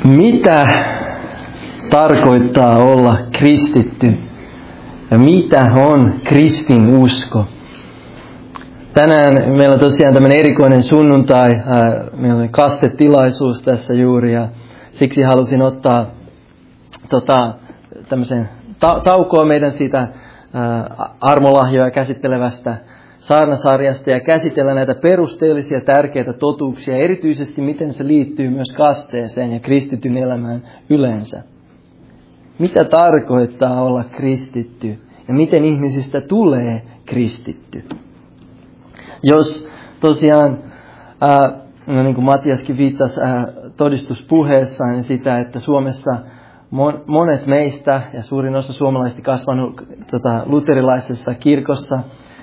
Mitä tarkoittaa olla kristitty ja mitä on kristinusko? Tänään meillä on tosiaan tämmöinen erikoinen sunnuntai, meillä on kastetilaisuus tässä juuri ja siksi halusin ottaa tämmöisen taukoa meidän siitä armolahjoja käsittelevästä saarnasarjasta ja käsitellä näitä perusteellisia tärkeitä totuuksia, erityisesti miten se liittyy myös kasteeseen ja kristityn elämään yleensä. Mitä tarkoittaa olla kristitty ja miten ihmisistä tulee kristitty? Jos tosiaan, niin kuin Matiaskin viittasi todistuspuheessaan, niin sitä, että Suomessa monet meistä ja suurin osa suomalaisista kasvanut luterilaisessa kirkossa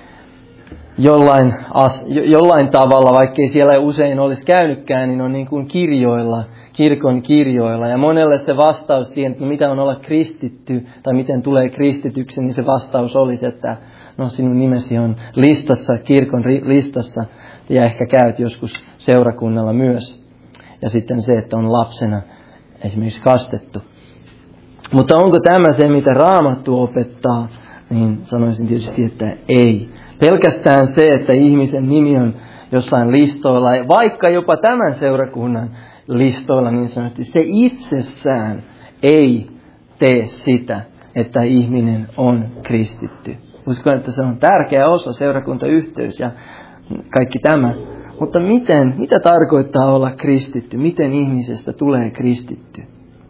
jollain tavalla, vaikkei siellä usein olisi käynytkään, niin on niin kuin kirkon kirjoilla. Ja monelle se vastaus siihen, että mitä on olla kristitty tai miten tulee kristityksi, niin se vastaus olisi, että no sinun nimesi on listassa, kirkon listassa ja ehkä käyt joskus seurakunnalla myös. Ja sitten se, että on lapsena esimerkiksi kastettu. Mutta onko tämä se, mitä Raamattu opettaa, niin sanoisin tietysti, että ei. Pelkästään se, että ihmisen nimi on jossain listoilla, vaikka jopa tämän seurakunnan listoilla niin sanotusti, se itsessään ei tee sitä, että ihminen on kristitty. Uskon, että se on tärkeä osa seurakuntayhteys ja kaikki tämä. Mutta mitä tarkoittaa olla kristitty? Miten ihmisestä tulee kristitty?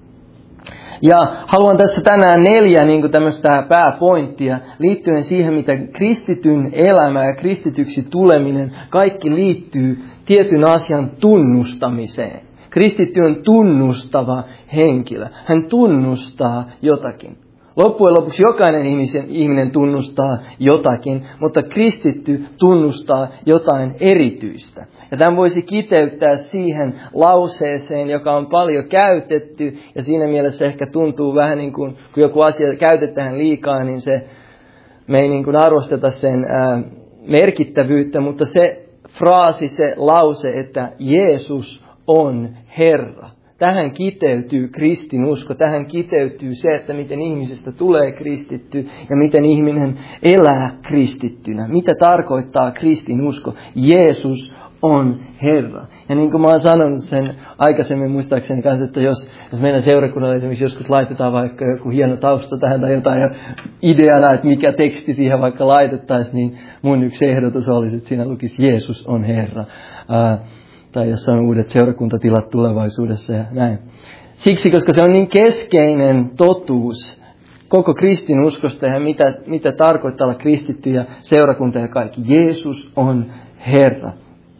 Ja haluan tässä tänään 4 niin kuin tämmöistä pääpointtia liittyen siihen, mitä kristityn elämä ja kristityksi tuleminen kaikki liittyy tietyn asian tunnustamiseen. Kristitty on tunnustava henkilö. Hän tunnustaa jotakin. Loppujen lopuksi jokainen ihminen tunnustaa jotakin, mutta kristitty tunnustaa jotain erityistä. Ja tämän voisi kiteyttää siihen lauseeseen, joka on paljon käytetty, ja siinä mielessä ehkä tuntuu vähän niin kuin, kun joku asia käytetään liikaa, niin me ei niin kuin arvosteta sen merkittävyyttä, mutta se fraasi, se lause, että Jeesus on Herra. Tähän kiteytyy kristinusko, tähän kiteytyy se, että miten ihmisestä tulee kristitty ja miten ihminen elää kristittynä. Mitä tarkoittaa kristinusko? Jeesus on Herra. Ja niin kuin mä oon sanonut sen aikaisemmin muistaakseni kanssa, että jos meidän seurakunnalla esimerkiksi joskus laitetaan vaikka joku hieno tausta tähän tai jotain ja ideana, että mikä teksti siihen vaikka laitettaisiin, niin mun yksi ehdotus olisi, että siinä lukisi Jeesus on Herra. Tai jos on uudet seurakuntatilat tulevaisuudessa ja näin. Siksi, koska se on niin keskeinen totuus koko kristinuskosta ja mitä tarkoittaa olla kristitty ja seurakunta ja kaikki. Jeesus on Herra.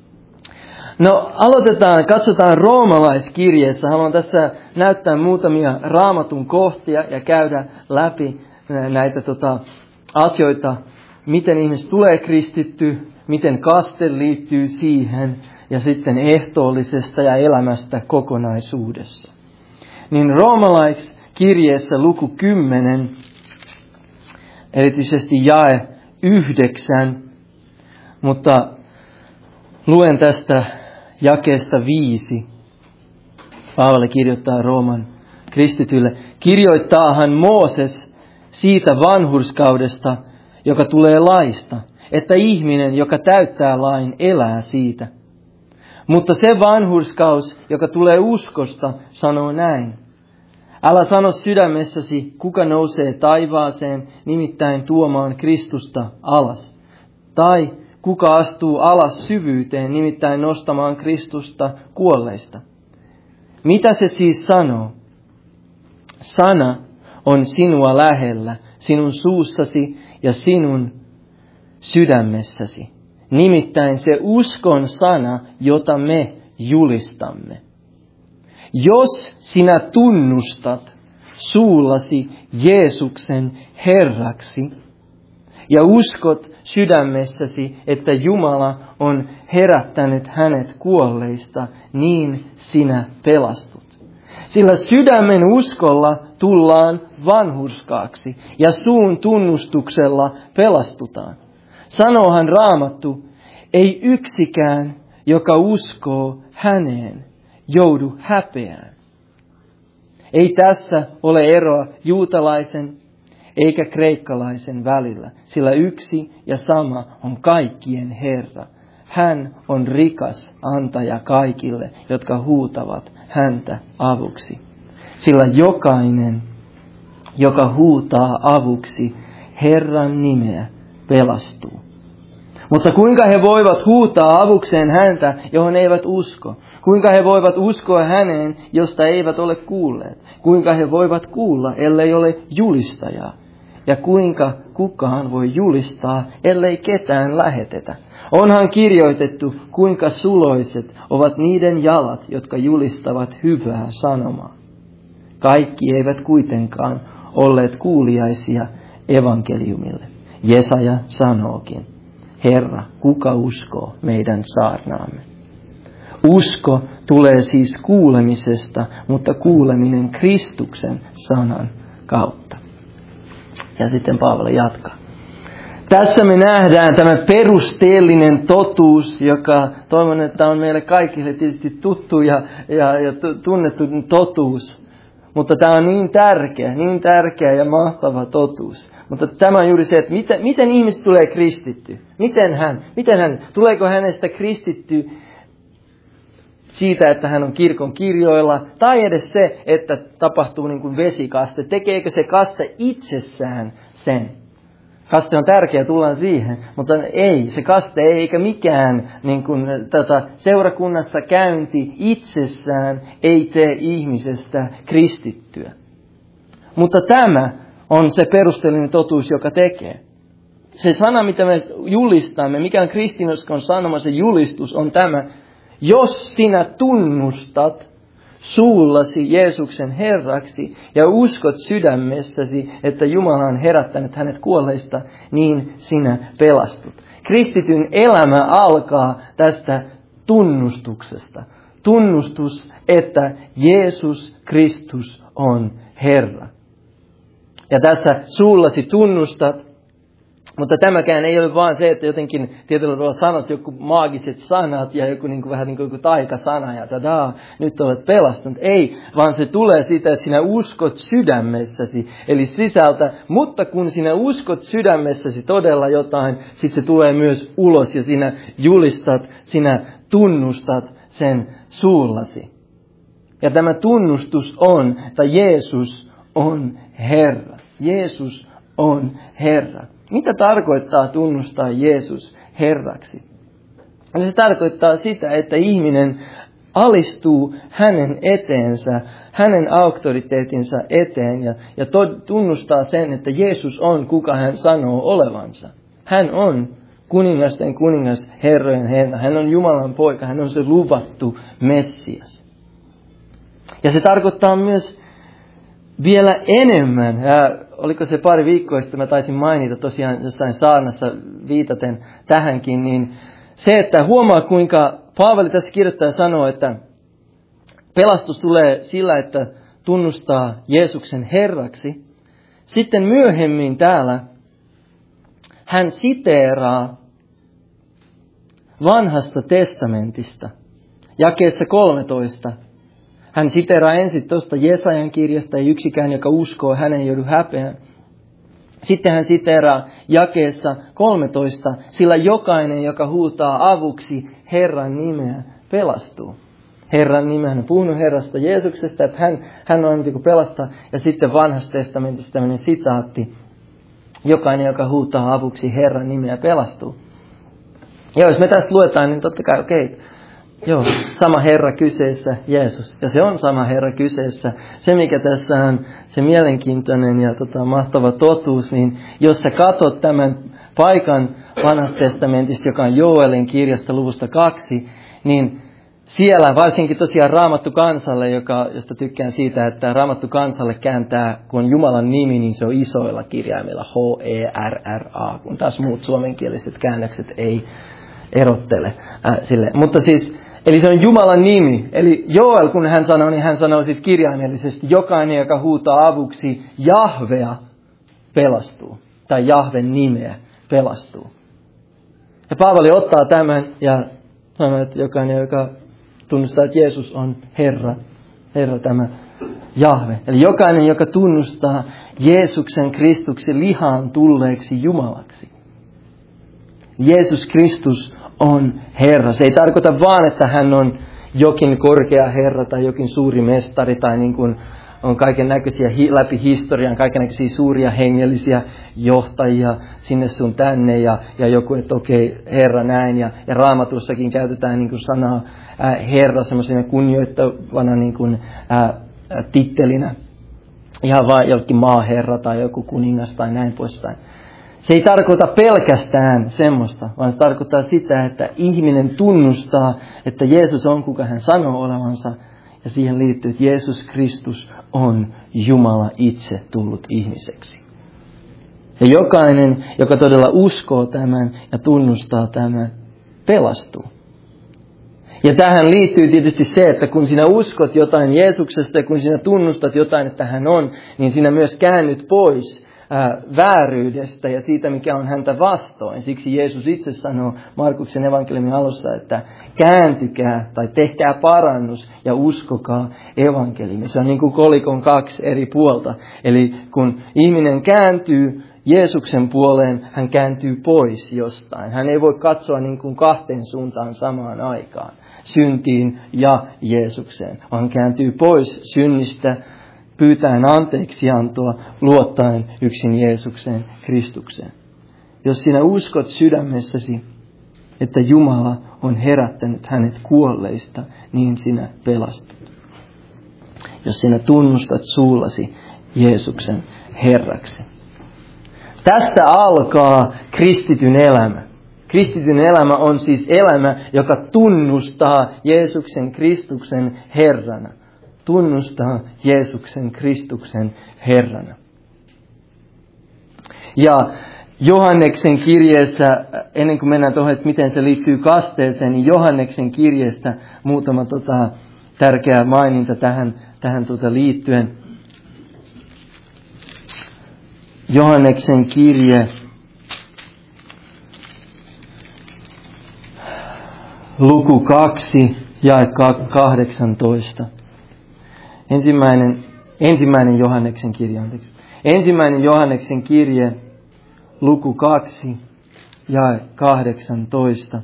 No katsotaan roomalaiskirjeessä. Haluan tässä näyttää muutamia Raamatun kohtia ja käydä läpi näitä asioita, miten ihmiset tulee kristitty, miten kaste liittyy siihen. Ja sitten ehtoollisesta ja elämästä kokonaisuudessa. Niin roomalaiskirjeessä luku 10, erityisesti jae 9, mutta luen tästä jakeesta 5. Paavali kirjoittaa Rooman kristityille. Kirjoittaahan Mooses siitä vanhurskaudesta, joka tulee laista, että ihminen, joka täyttää lain, elää siitä. Mutta se vanhurskaus, joka tulee uskosta, sanoo näin. Älä sano sydämessäsi, kuka nousee taivaaseen, nimittäin tuomaan Kristusta alas. Tai kuka astuu alas syvyyteen, nimittäin nostamaan Kristusta kuolleista. Mitä se siis sanoo? Sana on sinua lähellä, sinun suussasi ja sinun sydämessäsi. Nimittäin se uskon sana, jota me julistamme. Jos sinä tunnustat suullasi Jeesuksen Herraksi ja uskot sydämessäsi, että Jumala on herättänyt hänet kuolleista, niin sinä pelastut. Sillä sydämen uskolla tullaan vanhurskaaksi ja suun tunnustuksella pelastutaan. Sanoohan Raamattu, ei yksikään, joka uskoo häneen, joudu häpeään. Ei tässä ole eroa juutalaisen eikä kreikkalaisen välillä, sillä yksi ja sama on kaikkien Herra. Hän on rikas antaja kaikille, jotka huutavat häntä avuksi. Sillä jokainen, joka huutaa avuksi Herran nimeä, pelastuu. Mutta kuinka he voivat huutaa avukseen häntä, johon eivät usko? Kuinka he voivat uskoa häneen, josta eivät ole kuulleet? Kuinka he voivat kuulla, ellei ole julistajaa? Ja kuinka kukaan voi julistaa, ellei ketään lähetetä? Onhan kirjoitettu, kuinka suloiset ovat niiden jalat, jotka julistavat hyvää sanomaa. Kaikki eivät kuitenkaan olleet kuuliaisia evankeliumille. Jesaja sanookin, Herra, kuka uskoo meidän saarnaamme? Usko tulee siis kuulemisesta, mutta kuuleminen Kristuksen sanan kautta. Ja sitten Paavali jatkaa. Tässä me nähdään tämä perusteellinen totuus, joka toivon, että on meille kaikille tietysti tuttu ja tunnettu totuus. Mutta tämä on niin tärkeä ja mahtava totuus. Mutta tämä on juuri se, että miten ihmistä tulee kristitty? Miten hän, tuleeko hänestä kristitty siitä, että hän on kirkon kirjoilla, tai edes se, että tapahtuu niin kuin vesikaste. Tekeekö se kaste itsessään sen? Kaste on tärkeä, tullaan siihen, mutta ei, se kaste ei eikä mikään niin kuin, seurakunnassa käynti itsessään ei tee ihmisestä kristittyä. Mutta tämä on se perusteellinen totuus, joka tekee. Se sana, mitä me julistamme, mikä on kristinuskon sanoma, se julistus on tämä. Jos sinä tunnustat suullasi Jeesuksen Herraksi ja uskot sydämessäsi, että Jumala on herättänyt hänet kuolleista, niin sinä pelastut. Kristityn elämä alkaa tästä tunnustuksesta. Tunnustus, että Jeesus Kristus on Herra. Ja tässä suullasi tunnustat. Mutta tämäkään ei ole vaan se, että jotenkin tietyllä tavalla sanot joku maagiset sanat ja joku vähän niin kuin joku taikasana ja tadaa, nyt olet pelastunut. Ei, vaan se tulee siitä, että sinä uskot sydämessäsi, eli sisältä. Mutta kun sinä uskot sydämessäsi todella jotain, sitten se tulee myös ulos ja sinä julistat, sinä tunnustat sen suullasi. Ja tämä tunnustus on, että Jeesus on Herra. Jeesus on Herra. Mitä tarkoittaa tunnustaa Jeesus Herraksi? Se tarkoittaa sitä, että ihminen alistuu hänen eteensä, hänen auktoriteetinsa eteen ja tunnustaa sen, että Jeesus on kuka hän sanoo olevansa. Hän on kuningasten kuningas, herrojen Herra. Hän on Jumalan poika, hän on se luvattu Messias. Ja se tarkoittaa myös vielä enemmän. Oliko se pari viikkoa sitten, mä taisin mainita tosiaan jossain saarnassa viitaten tähänkin, niin se, että huomaa kuinka Paavali tässä kirjoittaja sanoo, että pelastus tulee sillä, että tunnustaa Jeesuksen Herraksi. Sitten myöhemmin täällä hän siteeraa vanhasta testamentista, jakeessa 13. Hän siteraa ensin tuosta Jesajan kirjasta, ei yksikään, joka uskoo, hänen joudu häpeään. Sitten hän siteraa jakeessa 13, sillä jokainen, joka huutaa avuksi Herran nimeä, pelastuu. Herran nimeä, hän on puhunut Herrasta Jeesuksesta, että hän on niin kuin pelastaa. Ja sitten vanhasta testamentista tämmöinen sitaatti, jokainen, joka huutaa avuksi Herran nimeä, pelastuu. Ja jos me tästä luetaan, niin totta kai okei. Joo, sama Herra kyseessä, Jeesus. Ja se on sama Herra kyseessä. Se, mikä tässä on se mielenkiintoinen ja mahtava totuus, niin jos sä katsot tämän paikan vanhasta testamentista, joka on Joelin kirjasta luvusta 2, niin siellä varsinkin tosiaan Raamattu kansalle, josta tykkään siitä, että Raamattu kansalle kääntää, kun on Jumalan nimi, niin se on isoilla kirjaimilla H-E-R-R-A, kun taas muut suomenkieliset käännökset ei erottele sille. Mutta siis, eli se on Jumalan nimi. Eli Joel, kun hän sanoo, niin hän sanoo siis kirjaimellisesti, jokainen, joka huutaa avuksi Jahvea, pelastuu. Tai Jahven nimeä pelastuu. Ja Paavali ottaa tämän ja sanoo, että jokainen, joka tunnustaa, että Jeesus on Herra tämä Jahve. Eli jokainen, joka tunnustaa Jeesuksen Kristuksen lihaan tulleeksi Jumalaksi. Jeesus Kristus on Herra. Se ei tarkoita vaan, että hän on jokin korkea Herra tai jokin suuri mestari tai niin kuin on kaiken näköisiä läpi historian, kaiken näköisiä suuria hengellisiä johtajia sinne sun tänne ja joku, että okei, Herra näin. Ja Raamatussakin käytetään niin kuin sanaa Herra semmoisena kunnioittavana niin kuin, tittelinä. Ihan vaan jokin maaherra tai joku kuningas tai näin poispäin. Se ei tarkoita pelkästään semmoista, vaan se tarkoittaa sitä, että ihminen tunnustaa, että Jeesus on kuka hän sanoo olevansa. Ja siihen liittyy, että Jeesus Kristus on Jumala itse tullut ihmiseksi. Ja jokainen, joka todella uskoo tämän ja tunnustaa tämän, pelastuu. Ja tähän liittyy tietysti se, että kun sinä uskot jotain Jeesuksesta ja kun sinä tunnustat jotain, että hän on, niin sinä myös käännyt pois vääryydestä ja siitä, mikä on häntä vastoin. Siksi Jeesus itse sanoo Markuksen evankeliumin alussa, että kääntykää tai tehkää parannus ja uskokaa evankeliumi. Se on niin kuin kolikon kaksi eri puolta. Eli kun ihminen kääntyy Jeesuksen puoleen, hän kääntyy pois jostain. Hän ei voi katsoa niin kuin kahteen suuntaan samaan aikaan, syntiin ja Jeesukseen, vaan kääntyy pois synnistä, pyytäen anteeksiantoa, luottaen yksin Jeesukseen, Kristukseen. Jos sinä uskot sydämessäsi, että Jumala on herättänyt hänet kuolleista, niin sinä pelastut. Jos sinä tunnustat suullasi Jeesuksen Herraksi. Tästä alkaa kristityn elämä. Kristityn elämä on siis elämä, joka tunnustaa Jeesuksen Kristuksen Herrana. Tunnustaa Jeesuksen Kristuksen Herrana. Ja Johanneksen kirjeessä, ennen kuin mennään tuohon, että miten se liittyy kasteeseen, niin Johanneksen kirjeestä muutama tärkeä maininta tähän liittyen. Johanneksen kirje, luku 2, jae 18. Ensimmäinen Johanneksen kirje, Ensimmäinen Johanneksen kirje, luku 2, jae 18.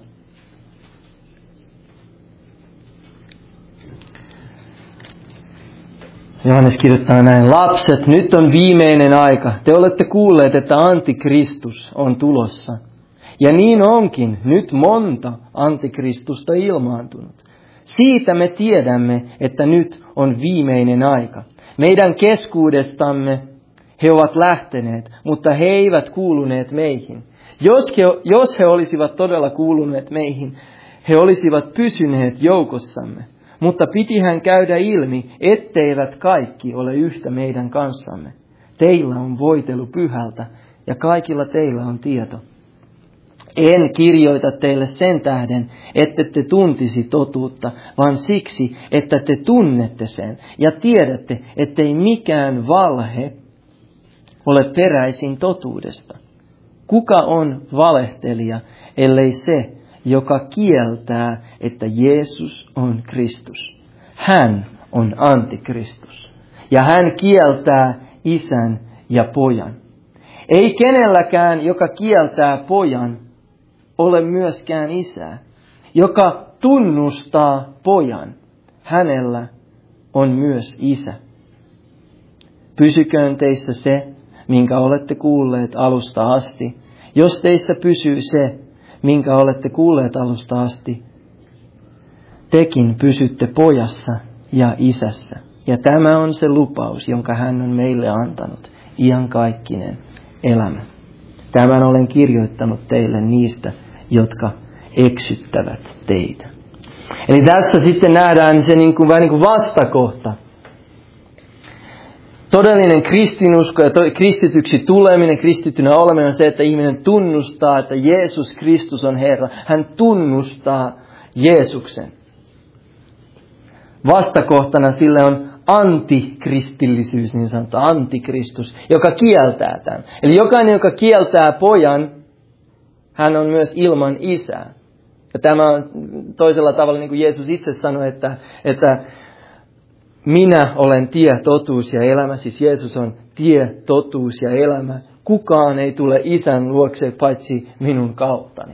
Johannes kirjoittaa näin: lapset, nyt on viimeinen aika. Te olette kuulleet, että antikristus on tulossa. Ja niin onkin nyt monta antikristusta ilmaantunut. Siitä me tiedämme, että nyt on viimeinen aika. Meidän keskuudestamme he ovat lähteneet, mutta he eivät kuuluneet meihin. Jos he olisivat todella kuuluneet meihin, he olisivat pysyneet joukossamme. Mutta pitihän käydä ilmi, etteivät kaikki ole yhtä meidän kanssamme. Teillä on voitelu pyhältä ja kaikilla teillä on tieto. En kirjoita teille sen tähden, ette te tuntisi totuutta, vaan siksi, että te tunnette sen ja tiedätte, ettei mikään valhe ole peräisin totuudesta. Kuka on valehtelija, ellei se, joka kieltää, että Jeesus on Kristus? Hän on antikristus. Ja hän kieltää isän ja pojan. Ei kenelläkään, joka kieltää pojan, ole myöskään isää. Joka tunnustaa pojan, hänellä on myös isä. Pysyköön teissä se, minkä olette kuulleet alusta asti. Jos teissä pysyy se, minkä olette kuulleet alusta asti, tekin pysytte pojassa ja isässä. Ja tämä on se lupaus, jonka hän on meille antanut, iankaikkinen elämä. Tämän olen kirjoittanut teille niistä, jotka eksyttävät teitä. Eli tässä sitten nähdään se vähän niin kuin vastakohta. Todellinen kristinusko ja kristityksi tuleminen, kristitynä oleminen on se, että ihminen tunnustaa, että Jeesus Kristus on Herra. Hän tunnustaa Jeesuksen. Vastakohtana sille on antikristillisyys, niin sanottu antikristus, joka kieltää tämän. Eli jokainen, joka kieltää pojan, hän on myös ilman isää. Ja tämä on toisella tavalla, niin kuin Jeesus itse sanoi, että minä olen tie, totuus ja elämä. Siis Jeesus on tie, totuus ja elämä. Kukaan ei tule Isän luokse paitsi minun kauttani.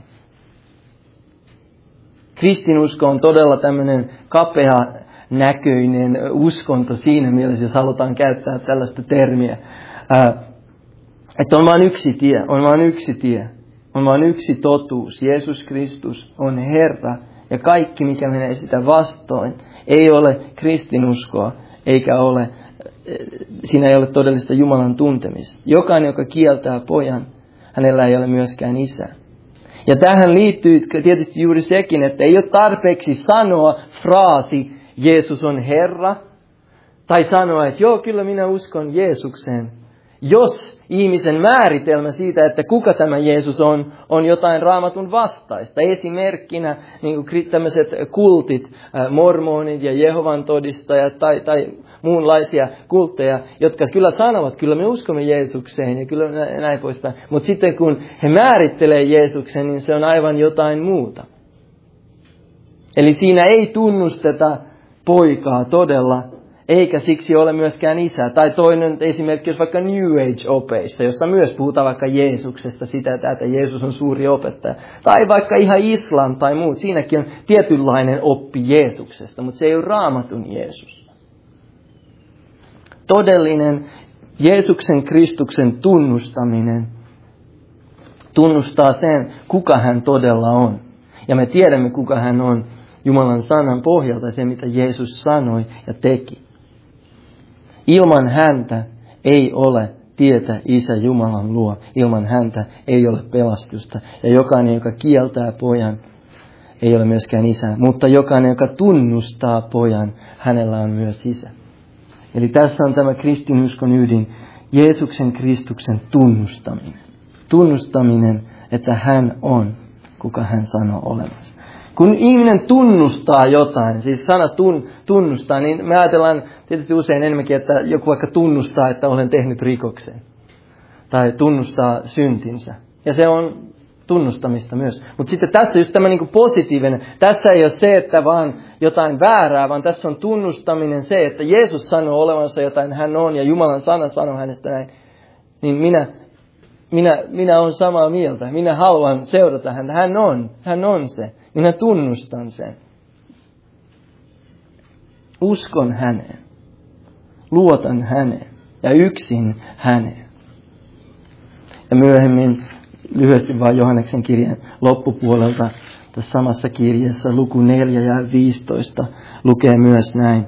Kristinusko on todella tämmöinen kapea näköinen uskonto siinä mielessä, jos halutaan käyttää tällaista termiä. Että on vain yksi tie, on vain yksi tie, on vain yksi totuus. Jeesus Kristus on Herra ja kaikki mikä menee sitä vastoin ei ole kristinuskoa eikä ole, siinä ei ole todellista Jumalan tuntemista. Jokainen, joka kieltää pojan, hänellä ei ole myöskään isää. Ja tähän liittyy tietysti juuri sekin, että ei ole tarpeeksi sanoa fraasi Jeesus on Herra tai sanoa, että joo, kyllä minä uskon Jeesukseen. Jos ihmisen määritelmä siitä, että kuka tämä Jeesus on jotain Raamatun vastaista. Esimerkkinä niin kuin tämmöiset kultit, mormonit ja Jehovan todistajat tai muunlaisia kultteja, jotka kyllä sanovat, kyllä me uskomme Jeesukseen ja kyllä näin poispäin. Mutta sitten kun he määrittelee Jeesuksen, niin se on aivan jotain muuta. Eli siinä ei tunnusteta poikaa todella, eikä siksi ole myöskään isää. Tai toinen esimerkki, jos vaikka New Age-opeissa, jossa myös puhutaan vaikka Jeesuksesta, sitä, että Jeesus on suuri opettaja. Tai vaikka ihan islam tai muut. Siinäkin on tietynlainen oppi Jeesuksesta, mutta se ei ole Raamatun Jeesus. Todellinen Jeesuksen Kristuksen tunnustaminen tunnustaa sen, kuka hän todella on. Ja me tiedämme, kuka hän on Jumalan sanan pohjalta, se mitä Jeesus sanoi ja teki. Ilman häntä ei ole tietä Isä Jumalan luo. Ilman häntä ei ole pelastusta. Ja jokainen, joka kieltää pojan, ei ole myöskään isä. Mutta jokainen, joka tunnustaa pojan, hänellä on myös isä. Eli tässä on tämä kristinuskon ydin. Jeesuksen Kristuksen tunnustaminen. Tunnustaminen, että hän on, kuka hän sanoo olevansa. Kun ihminen tunnustaa jotain, siis sana tunnustaa, niin me ajatellaan tietysti usein enemmänkin, että joku vaikka tunnustaa, että olen tehnyt rikoksen. Tai tunnustaa syntinsä. Ja se on tunnustamista myös. Mutta sitten tässä just tämä niinku positiivinen. Tässä ei ole se, että vaan jotain väärää, vaan tässä on tunnustaminen se, että Jeesus sanoo olevansa jotain, hän on, ja Jumalan sana sanoo hänestä näin. Niin minä olen samaa mieltä. Minä haluan seurata häntä. Hän on se. Minä tunnustan sen. Uskon häneen. Luotan häneen. Ja yksin häneen. Ja myöhemmin lyhyesti vain Johanneksen kirjan loppupuolelta tässä samassa kirjassa luku 4 ja 15 lukee myös näin.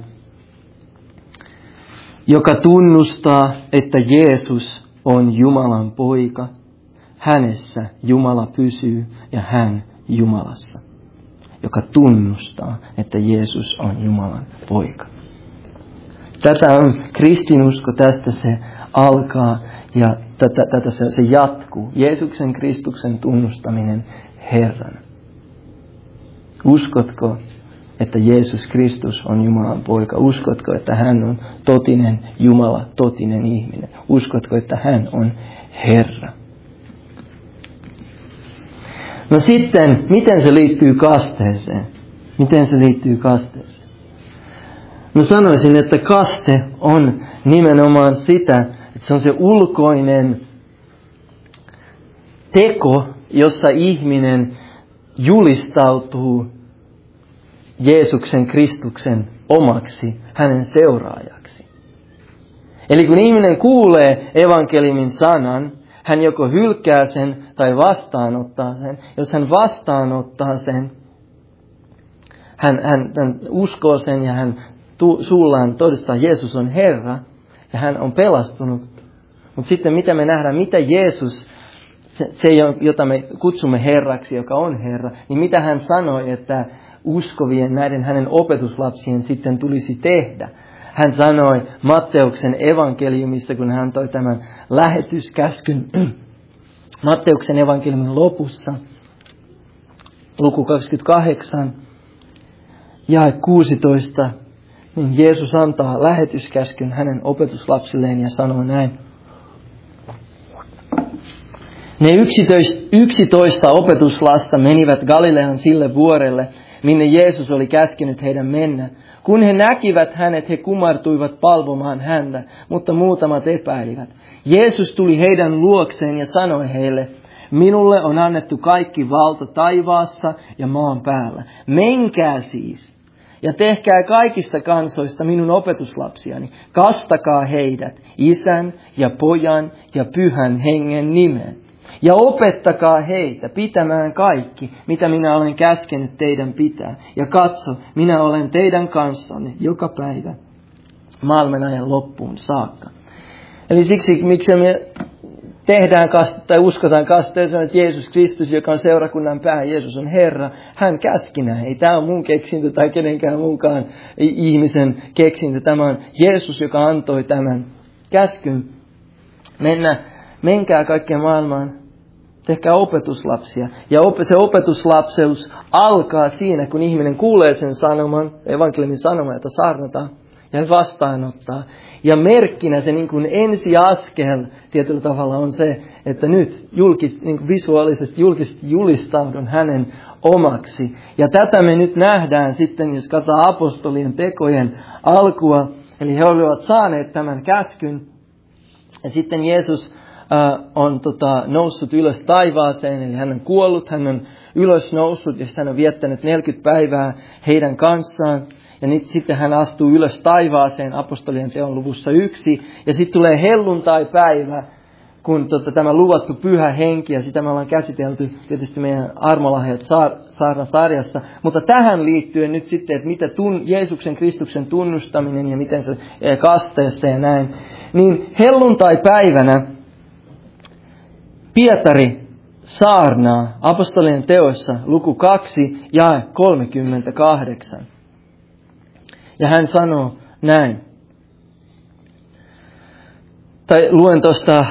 Joka tunnustaa, että Jeesus on Jumalan poika. Hänessä Jumala pysyy ja hän Jumalassa. Joka tunnustaa, että Jeesus on Jumalan poika. Tätä on kristinusko, tästä se alkaa ja tätä se jatkuu. Jeesuksen Kristuksen tunnustaminen Herrana. Uskotko, että Jeesus Kristus on Jumalan poika? Uskotko, että hän on totinen Jumala, totinen ihminen? Uskotko, että hän on Herra? No sitten, miten se liittyy kasteeseen? Miten se liittyy kasteeseen? No sanoisin, että kaste on nimenomaan sitä, että se on se ulkoinen teko, jossa ihminen julistautuu Jeesuksen Kristuksen omaksi, hänen seuraajaksi. Eli kun ihminen kuulee evankeliumin sanan, hän joko hylkää sen tai vastaanottaa sen. Jos hän vastaanottaa sen, hän uskoo sen ja hän suullaan todistaa, Jeesus on Herra ja hän on pelastunut. Mutta sitten mitä me nähdään, mitä Jeesus, se jota me kutsumme Herraksi, joka on Herra, niin mitä hän sanoi, että uskovien näiden hänen opetuslapsien sitten tulisi tehdä. Hän sanoi Matteuksen evankeliumissa, kun hän toi tämän lähetyskäskyn Matteuksen evankeliumin lopussa, luku 28, jae 16, niin Jeesus antaa lähetyskäskyn hänen opetuslapsilleen ja sanoo näin. Ne 11 opetuslasta menivät Galilean sille vuorelle, minne Jeesus oli käskenyt heidän mennä. Kun he näkivät hänet, he kumartuivat palvomaan häntä, mutta muutamat epäilivät. Jeesus tuli heidän luokseen ja sanoi heille, minulle on annettu kaikki valta taivaassa ja maan päällä. Menkää siis ja tehkää kaikista kansoista minun opetuslapsiani. Kastakaa heidät Isän ja Pojan ja Pyhän Hengen nimeen. Ja opettakaa heitä pitämään kaikki, mitä minä olen käskenyt teidän pitää. Ja katso, minä olen teidän kanssanne joka päivä maailman ajan loppuun saakka. Eli siksi, miksi me tehdään kaste tai uskotaan kaste, se on, että Jeesus Kristus, joka on seurakunnan pää, Jeesus on Herra, hän käski näin. Ei tämä ole mun keksintö tai kenenkään mukaan ihmisen keksintö. Tämä on Jeesus, joka antoi tämän käskyn. Menkää kaikkeen maailmaan, tehkää opetuslapsia. Ja se opetuslapseus alkaa siinä, kun ihminen kuulee sen sanoman, evankeliumin sanoman, jota saarnataan ja vastaanottaa. Ja merkkinä se niin kuin ensiaskel tietyllä tavalla on se, että nyt niin kuin visuaalisesti julistaudun hänen omaksi. Ja tätä me nyt nähdään sitten, jos katsotaan apostolien tekojen alkua. Eli he olivat saaneet tämän käskyn. Ja sitten Jeesus on noussut ylös taivaaseen, eli hän on kuollut, hän on ylös noussut ja hän on viettänyt 40 päivää heidän kanssaan. Ja nyt sitten hän astuu ylös taivaaseen apostolien teon luvussa 1. Ja sitten tulee helluntai-päivä, kun tämä luvattu pyhä henki, ja sitä me ollaan käsitelty tietysti meidän armolahjat saarnasarjassa. Mutta tähän liittyen nyt sitten, että mitä Jeesuksen Kristuksen tunnustaminen ja miten se kasteessa ja näin. Niin helluntai-päivänä Pietari saarnaa apostolien teoissa luku 2 jae 38. Ja hän sanoo näin. Tai luen tuosta,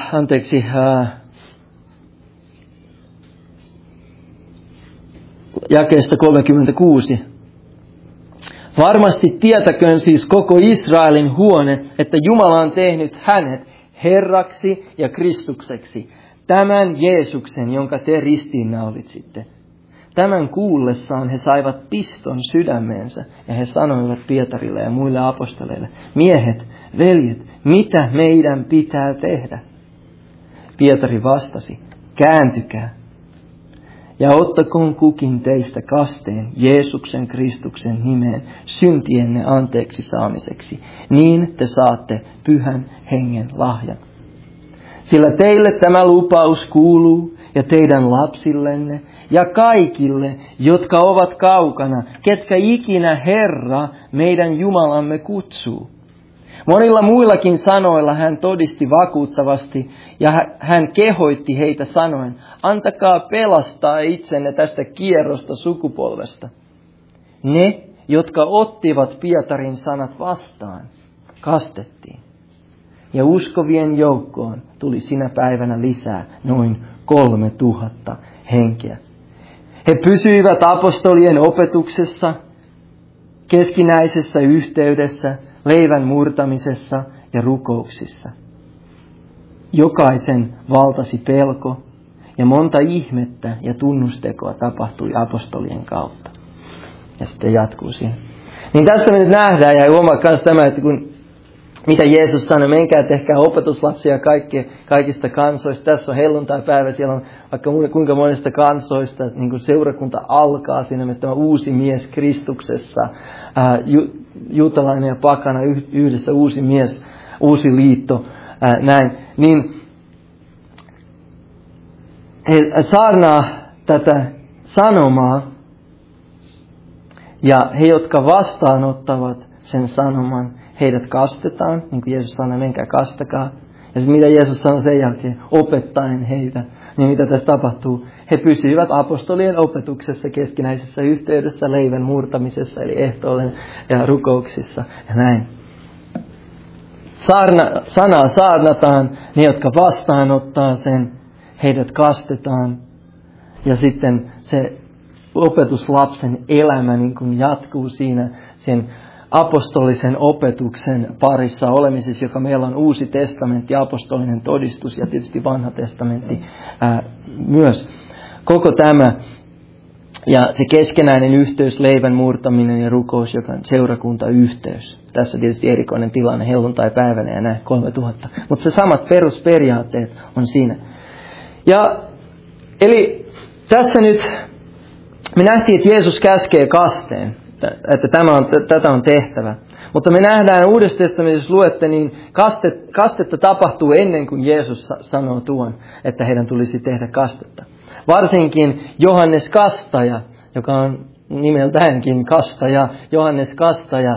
jakeesta 36. Varmasti tietäköön siis koko Israelin huone, että Jumala on tehnyt hänet Herraksi ja Kristukseksi. Tämän Jeesuksen, jonka te ristiinnaulitsitte. Tämän kuullessaan he saivat piston sydämeensä ja he sanoivat Pietarille ja muille apostoleille, miehet, veljet, mitä meidän pitää tehdä? Pietari vastasi, kääntykää ja ottakoon kukin teistä kasteen Jeesuksen Kristuksen nimeen syntienne anteeksi saamiseksi, niin te saatte Pyhän Hengen lahjan. Sillä teille tämä lupaus kuuluu ja teidän lapsillenne ja kaikille, jotka ovat kaukana, ketkä ikinä Herra meidän Jumalamme kutsuu. Monilla muillakin sanoilla hän todisti vakuuttavasti ja hän kehoitti heitä sanoen, antakaa pelastaa itsenne tästä kierrosta sukupolvesta. Ne, jotka ottivat Pietarin sanat vastaan, kastettiin. Ja uskovien joukkoon tuli sinä päivänä lisää noin 3000 henkeä. He pysyivät apostolien opetuksessa, keskinäisessä yhteydessä, leivän murtamisessa ja rukouksissa. Jokaisen valtasi pelko ja monta ihmettä ja tunnustekoa tapahtui apostolien kautta. Ja sitten jatkuu siihen. Niin tästä me nyt nähdään ja huomaa myös tämä, että mitä Jeesus sanoi, menkää tehkää opetuslapsia kaikista kansoista. Tässä on helluntai-päivä, siellä on vaikka kuinka monesta kansoista, niin kuin seurakunta alkaa siinä, että tämä uusi mies Kristuksessa, juutalainen ja pakana yhdessä uusi mies, uusi liitto, näin. Niin he saarnaa tätä sanomaa, ja he, jotka vastaanottavat sen sanoman, heidät kastetaan, niin kuin Jeesus sanoi, menkää kastakaa. Ja sitten mitä Jeesus sanoi sen jälkeen, opettaen heitä, niin mitä tässä tapahtuu? He pysyivät apostolien opetuksessa, keskinäisessä yhteydessä, leivän murtamisessa, eli ehtoollen ja rukouksissa ja näin. Sanaa saarnataan, ne jotka vastaanottaa sen, heidät kastetaan. Ja sitten se opetuslapsen elämä niin kuin jatkuu siinä sen apostolisen opetuksen parissa olemisessa, joka meillä on Uusi testamentti, apostolinen todistus ja tietysti Vanha testamentti myös. Koko tämä Ja se keskenäinen yhteys, leivän murtaminen ja rukous, joka on seurakuntayhteys. Tässä on tietysti erikoinen tilanne helluntai-päivänä ja näin 3000. Mutta se samat perusperiaatteet on siinä. Ja eli tässä nyt me nähtiin, että Jeesus käskee kasteen, että tätä on tehtävä. Mutta me nähdään Uudessa testamentissa, jos luette, niin kastetta tapahtuu ennen kuin Jeesus sanoo tuon, että heidän tulisi tehdä kastetta. Varsinkin Johannes Kastaja, joka on nimeltäänkin Kastaja, Johannes Kastaja.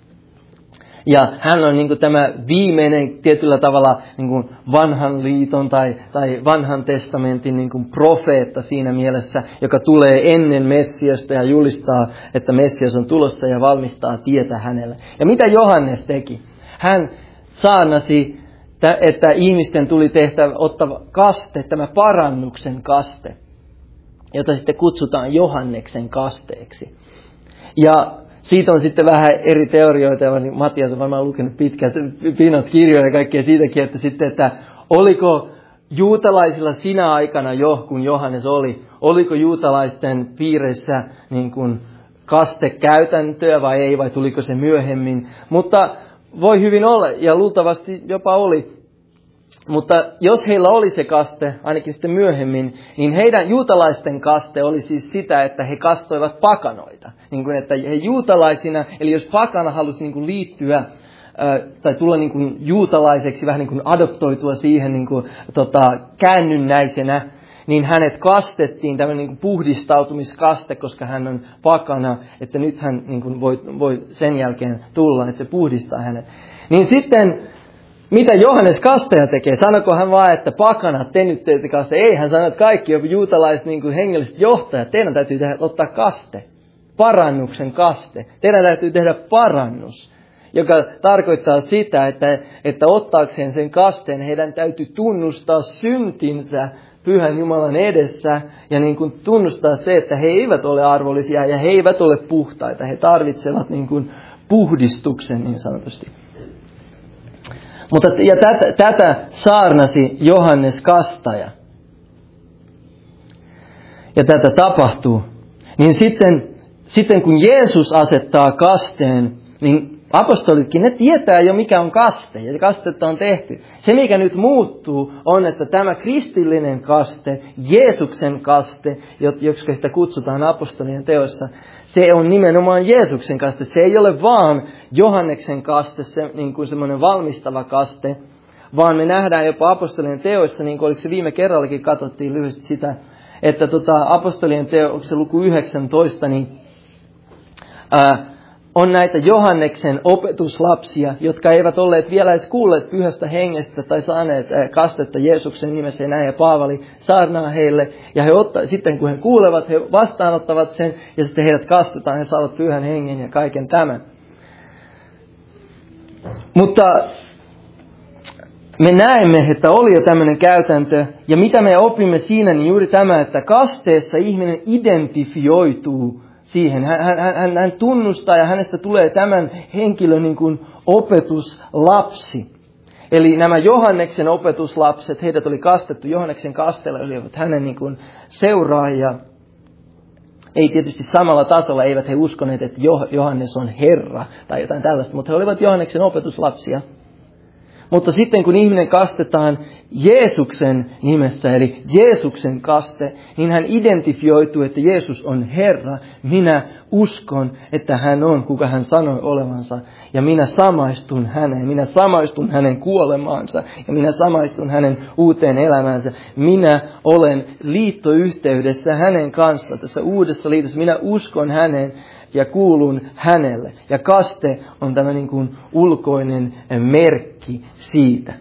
Ja hän on niin kuin tämä viimeinen tietyllä tavalla niin kuin vanhan liiton tai vanhan testamentin niin kuin profeetta siinä mielessä, joka tulee ennen Messiasta ja julistaa, että Messias on tulossa ja valmistaa tietä hänelle. Ja mitä Johannes teki? Hän saarnasi, että ihmisten tuli ottaa kaste, tämä parannuksen kaste, jota sitten kutsutaan Johanneksen kasteeksi. Ja siitä on sitten vähän eri teorioita, ja Matias on varmaan lukenut pinnat kirjoja ja kaikkea siitäkin, että oliko juutalaisilla sinä aikana jo, kun Johannes oliko juutalaisten piireissä niin kuin kastekäytäntöä vai ei, vai tuliko se myöhemmin. Mutta voi hyvin olla, ja luultavasti jopa oli. Mutta jos heillä oli se kaste, ainakin sitten myöhemmin, niin heidän juutalaisten kaste oli siis sitä, että he kastoivat pakanoita. Niin kuin, että he juutalaisina, eli jos pakana halusi niin kuin liittyä tai tulla niin kuin juutalaiseksi, vähän niin kuin adoptoitua siihen niin kuin, käännynnäisenä, niin hänet kastettiin, tämmöinen niin kuin puhdistautumiskaste, koska hän on pakana, että nyt hän niin kuin voi sen jälkeen tulla, että se puhdistaa hänet. Niin sitten mitä Johannes Kastaja tekee? Sanoiko hän vaan, että pakanat, te nyt teette kaste? Ei, hän sanoi, että kaikki juutalaiset niin kuin hengelliset johtajat, teidän täytyy ottaa kaste. Parannuksen kaste. Teidän täytyy tehdä parannus, joka tarkoittaa sitä, että ottaakseen sen kasteen heidän täytyy tunnustaa syntinsä Pyhän Jumalan edessä ja niin kuin tunnustaa se, että he eivät ole arvollisia ja he eivät ole puhtaita. He tarvitsevat niin kuin puhdistuksen niin sanotusti. Mutta ja tätä saarnasi Johannes Kastaja. Ja tätä tapahtuu. Niin sitten kun Jeesus asettaa kasteen, niin apostolitkin, ne tietää jo mikä on kaste. Ja kastetta on tehty. Se mikä nyt muuttuu on, että tämä kristillinen kaste, Jeesuksen kaste, jotka sitä kutsutaan apostolien teoissa, se on nimenomaan Jeesuksen kaste. Se ei ole vaan Johanneksen kaste, se, niin kuin semmoinen valmistava kaste, vaan me nähdään jopa apostolien teoissa, niin kuin oliko se viime kerrallakin katsottiin lyhyesti sitä, että apostolien teoissa luku 19, niin on näitä Johanneksen opetuslapsia, jotka eivät olleet vielä edes kuulleet Pyhästä Hengestä tai saaneet kastetta Jeesuksen nimessä ja näin. Ja Paavali saarnaa heille ja sitten kun he kuulevat, he vastaanottavat sen ja sitten heidät kastetaan, he saavat Pyhän Hengen ja kaiken tämän. Mutta me näemme, että oli jo tämmöinen käytäntö ja mitä me opimme siinä, niin juuri tämä, että kasteessa ihminen identifioituu siihen. Hän tunnustaa ja hänestä tulee tämän henkilön niin kuin opetuslapsi. Eli nämä Johanneksen opetuslapset, heidät oli kastettu Johanneksen kasteella, olivat hänen niin kuin seuraajia. Ei tietysti samalla tasolla, eivät he uskoneet, että Johannes on Herra tai jotain tällaista, mutta he olivat Johanneksen opetuslapsia. Mutta sitten kun ihminen kastetaan Jeesuksen nimessä, eli Jeesuksen kaste, niin hän identifioituu, että Jeesus on Herra. Minä uskon, että hän on, kuka hän sanoi olevansa. Ja minä samaistun häneen. Minä samaistun hänen kuolemaansa. Ja minä samaistun hänen uuteen elämäänsä. Minä olen liittoyhteydessä hänen kanssa tässä uudessa liitossa. Minä uskon häneen ja kuulun hänelle. Ja kaste on tämä niin kuin ulkoinen merkki siitä.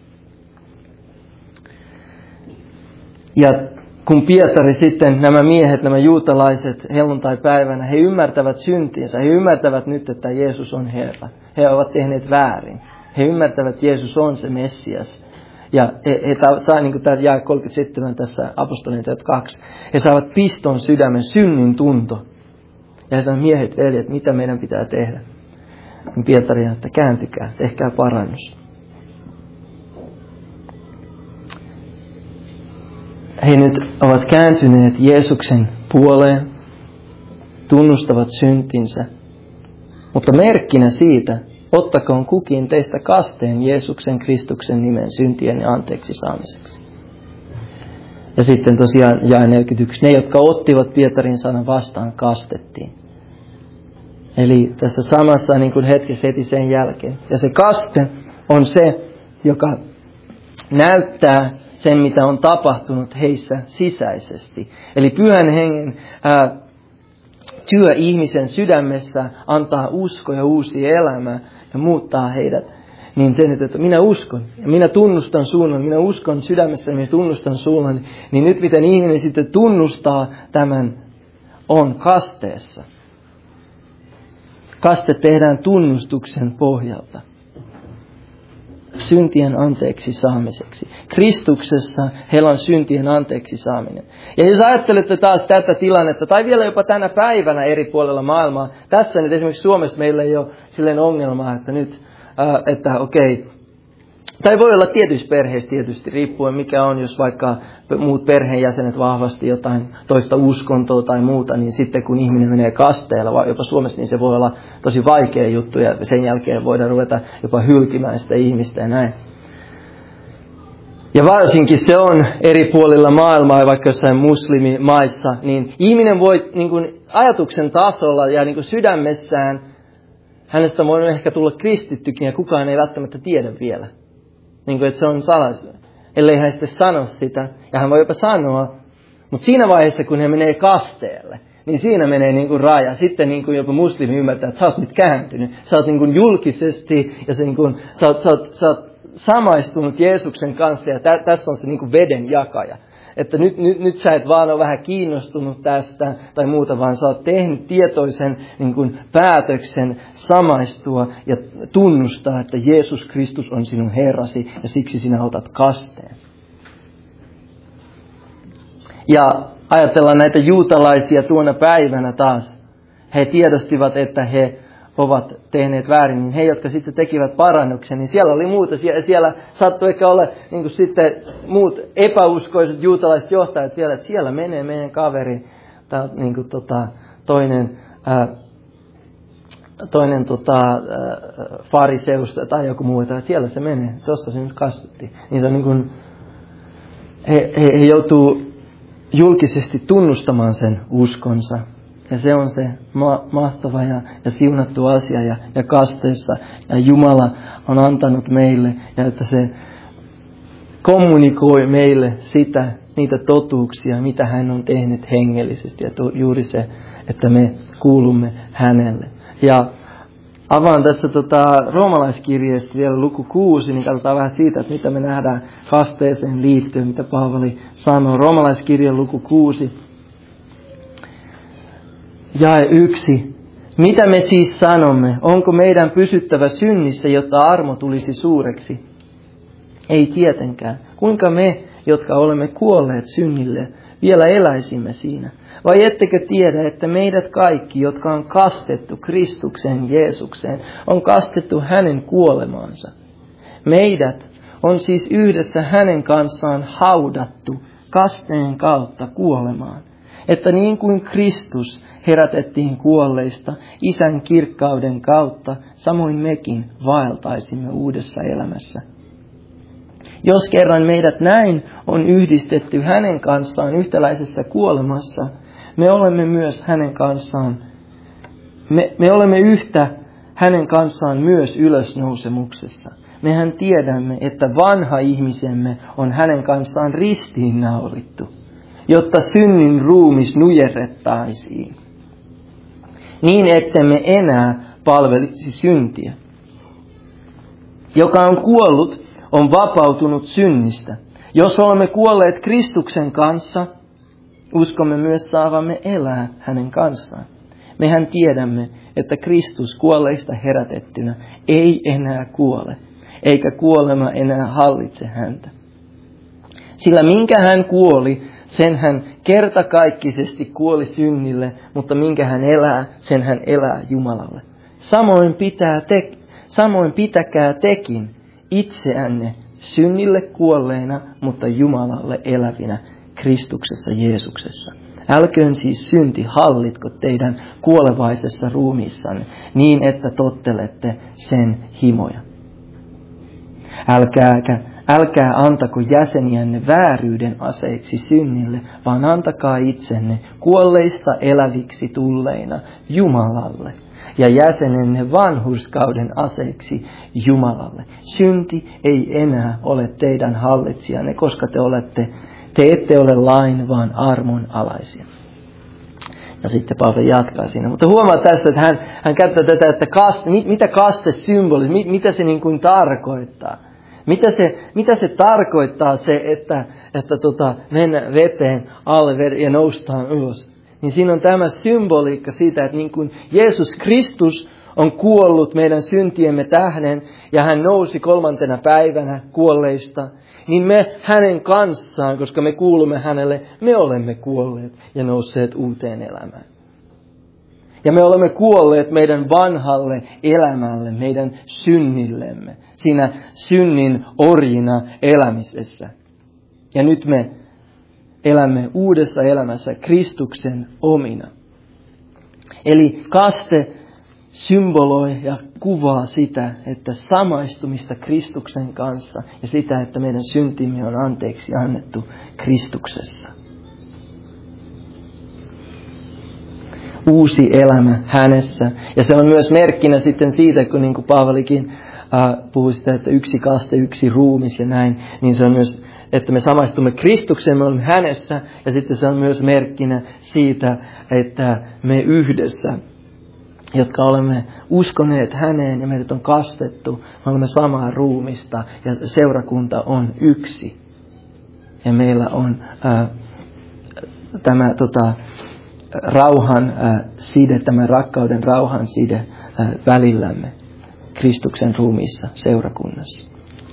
Ja kun Pietari sitten, nämä miehet, nämä juutalaiset helluntai-päivänä, he ymmärtävät syntinsä. He ymmärtävät nyt, että Jeesus on Herra. He ovat tehneet väärin. He ymmärtävät, että Jeesus on se Messias. Ja he saa, niin kuin tämä jae 37 tässä apostolien teot 2, he saavat piston sydämen, synnin tunto. Ja he sanoo, miehet, veljet, mitä meidän pitää tehdä? Pietari, että kääntykää, tehkää parannus. He nyt ovat kääntyneet Jeesuksen puoleen tunnustavat syntinsä. Mutta merkkinä siitä, ottakoon kukin teistä kasteen Jeesuksen Kristuksen nimen syntien anteeksi saamiseksi. Ja sitten tosiaan jae 41. Ne, jotka ottivat Pietarin sanan vastaan, kastettiin. Eli tässä samassa niin kuin hetkessä heti sen jälkeen. Ja se kaste on se, joka näyttää sen, mitä on tapahtunut heissä sisäisesti. Eli Pyhän Hengen työ ihmisen sydämessä antaa usko ja uusi elämä ja muuttaa heidät. Niin sen, että minä uskon ja minä tunnustan suunnan, minä uskon sydämessä ja minä tunnustan suunnan. Niin nyt miten ihminen sitten tunnustaa tämän on kasteessa. Kaste tehdään tunnustuksen pohjalta. Syntien anteeksi saamiseksi. Kristuksessa heillä on syntien anteeksi saaminen. Ja jos ajattelette taas tätä tilannetta, tai vielä jopa tänä päivänä eri puolella maailmaa, tässä nyt esimerkiksi Suomessa meillä ei ole silleen ongelmaa, että nyt, että okei, tai voi olla tietyissä perheissä tietysti, riippuen mikä on, jos vaikka muut perheenjäsenet vahvasti jotain toista uskontoa tai muuta, niin sitten kun ihminen menee kasteella, jopa Suomessa, niin se voi olla tosi vaikea juttu, ja sen jälkeen voidaan ruveta jopa hylkimään sitä ihmistä ja näin. Ja varsinkin se on eri puolilla maailmaa, vaikka jossain muslimimaissa, niin ihminen voi niin kuin ajatuksen tasolla ja niin kuin sydämessään, hänestä voi ehkä tulla kristittykin, ja kukaan ei välttämättä tiedä vielä. Niin kuin, että se on salaisuus. Ellei hän sitten sano sitä, ja hän voi jopa sanoa, mutta siinä vaiheessa, kun hän menee kasteelle, niin siinä menee niin kuin raja. Sitten niin kuin jopa muslimi ymmärtää, että sä oot nyt kääntynyt. Sä oot niin kuin julkisesti, ja se niin kuin, sä oot samaistunut Jeesuksen kanssa, ja tässä on se niin kuin veden jakaja. Että nyt sä et vaan ole vähän kiinnostunut tästä tai muuta, vaan sä oot tehnyt tietoisen niin kuin päätöksen samaistua ja tunnustaa, että Jeesus Kristus on sinun Herrasi ja siksi sinä otat kasteen. Ja ajatellaan näitä juutalaisia tuona päivänä taas. He tiedostivat, että he ovat tehneet väärin, niin he, jotka sitten tekivät parannuksen, niin siellä oli muuta. Siellä saattoi ehkä olla niin kuin sitten muut epäuskoiset juutalaiset johtajat vielä, että siellä menee meidän kaveri, tai niin kuin toinen fariseusta tai joku muu, että siellä se menee, tuossa se nyt kastuttiin. Niin se on niin kuin, he joutuu julkisesti tunnustamaan sen uskonsa. Ja se on se mahtava ja siunattu asia ja kasteessa. Ja Jumala on antanut meille, ja että se kommunikoi meille niitä totuuksia, mitä hän on tehnyt hengellisesti. Ja juuri se, että me kuulumme hänelle. Ja avaan tässä roomalaiskirjeestä vielä luku 6, niin katsotaan vähän siitä, että mitä me nähdään kasteeseen liittyen, mitä Paavali sanoo. Roomalaiskirjan luku 6. Jae 1. Mitä me siis sanomme? Onko meidän pysyttävä synnissä, jotta armo tulisi suureksi? Ei tietenkään. Kuinka me, jotka olemme kuolleet synnille, vielä eläisimme siinä? Vai ettekö tiedä, että meidät kaikki, jotka on kastettu Kristukseen Jeesukseen, on kastettu hänen kuolemaansa? Meidät on siis yhdessä hänen kanssaan haudattu kasteen kautta kuolemaan. Että niin kuin Kristus herätettiin kuolleista Isän kirkkauden kautta, samoin mekin vaeltaisimme uudessa elämässä. Jos kerran meidät näin on yhdistetty hänen kanssaan yhtäläisessä kuolemassa, me olemme myös hänen kanssaan, me olemme yhtä hänen kanssaan myös ylösnousemuksessa. Mehän tiedämme, että vanha ihmisemme on hänen kanssaan ristiinnaurittu, jotta synnin ruumis nujerrettaisiin, niin ettemme enää palvelisi syntiä. Joka on kuollut, on vapautunut synnistä. Jos olemme kuolleet Kristuksen kanssa, uskomme myös saavamme elää hänen kanssaan. Mehän tiedämme, että Kristus kuolleista herätettynä ei enää kuole, eikä kuolema enää hallitse häntä. Sillä minkä hän kuoli, sen hän kertakaikkisesti kuoli synnille, mutta minkä hän elää, sen hän elää Jumalalle. Samoin pitäkää tekin itseänne synnille kuolleina, mutta Jumalalle elävinä Kristuksessa Jeesuksessa. Älköön siis synti hallitko teidän kuolevaisessa ruumiissanne, niin että tottelette sen himoja. Älkää antako jäseniänne vääryyden aseiksi synnille, vaan antakaa itsenne kuolleista eläviksi tulleina Jumalalle ja jäsenenne vanhurskauden aseiksi Jumalalle. Synti ei enää ole teidän hallitsijanne, koska te ette ole lain, vaan armon alaisia. Ja sitten Paavali jatkaa siinä. Mutta huomaa tässä, että hän käyttää tätä, että mitä kaste symbolisesti, mitä se niin kuin tarkoittaa. Mitä se tarkoittaa se, että mennä veteen alle ja noustaan ylös. Niin siinä on tämä symboliikka siitä, että niin kuin Jeesus Kristus on kuollut meidän syntiemme tähden ja hän nousi 3. päivänä kuolleista, niin me hänen kanssaan, koska me kuulumme hänelle, me olemme kuolleet ja nousseet uuteen elämään. Ja me olemme kuolleet meidän vanhalle elämälle, meidän synnillemme, siinä synnin orjina elämisessä. Ja nyt me elämme uudessa elämässä Kristuksen omina. Eli kaste symboloi ja kuvaa sitä, että samaistumista Kristuksen kanssa ja sitä, että meidän syntimme on anteeksi annettu Kristuksessa. Uusi elämä hänessä. Ja se on myös merkkinä sitten siitä, kun niin kuin Paavalikin puhui sitä, että yksi kaste, yksi ruumis ja näin, niin se on myös, että me samaistumme Kristukseen, me olemme hänessä, ja sitten se on myös merkkinä siitä, että me yhdessä, jotka olemme uskoneet häneen ja meidät on kastettu, me olemme samaa ruumista ja seurakunta on yksi. Ja meillä on tämä rauhan side, tämä rakkauden rauhan side välillämme Kristuksen ruumiissa seurakunnassa.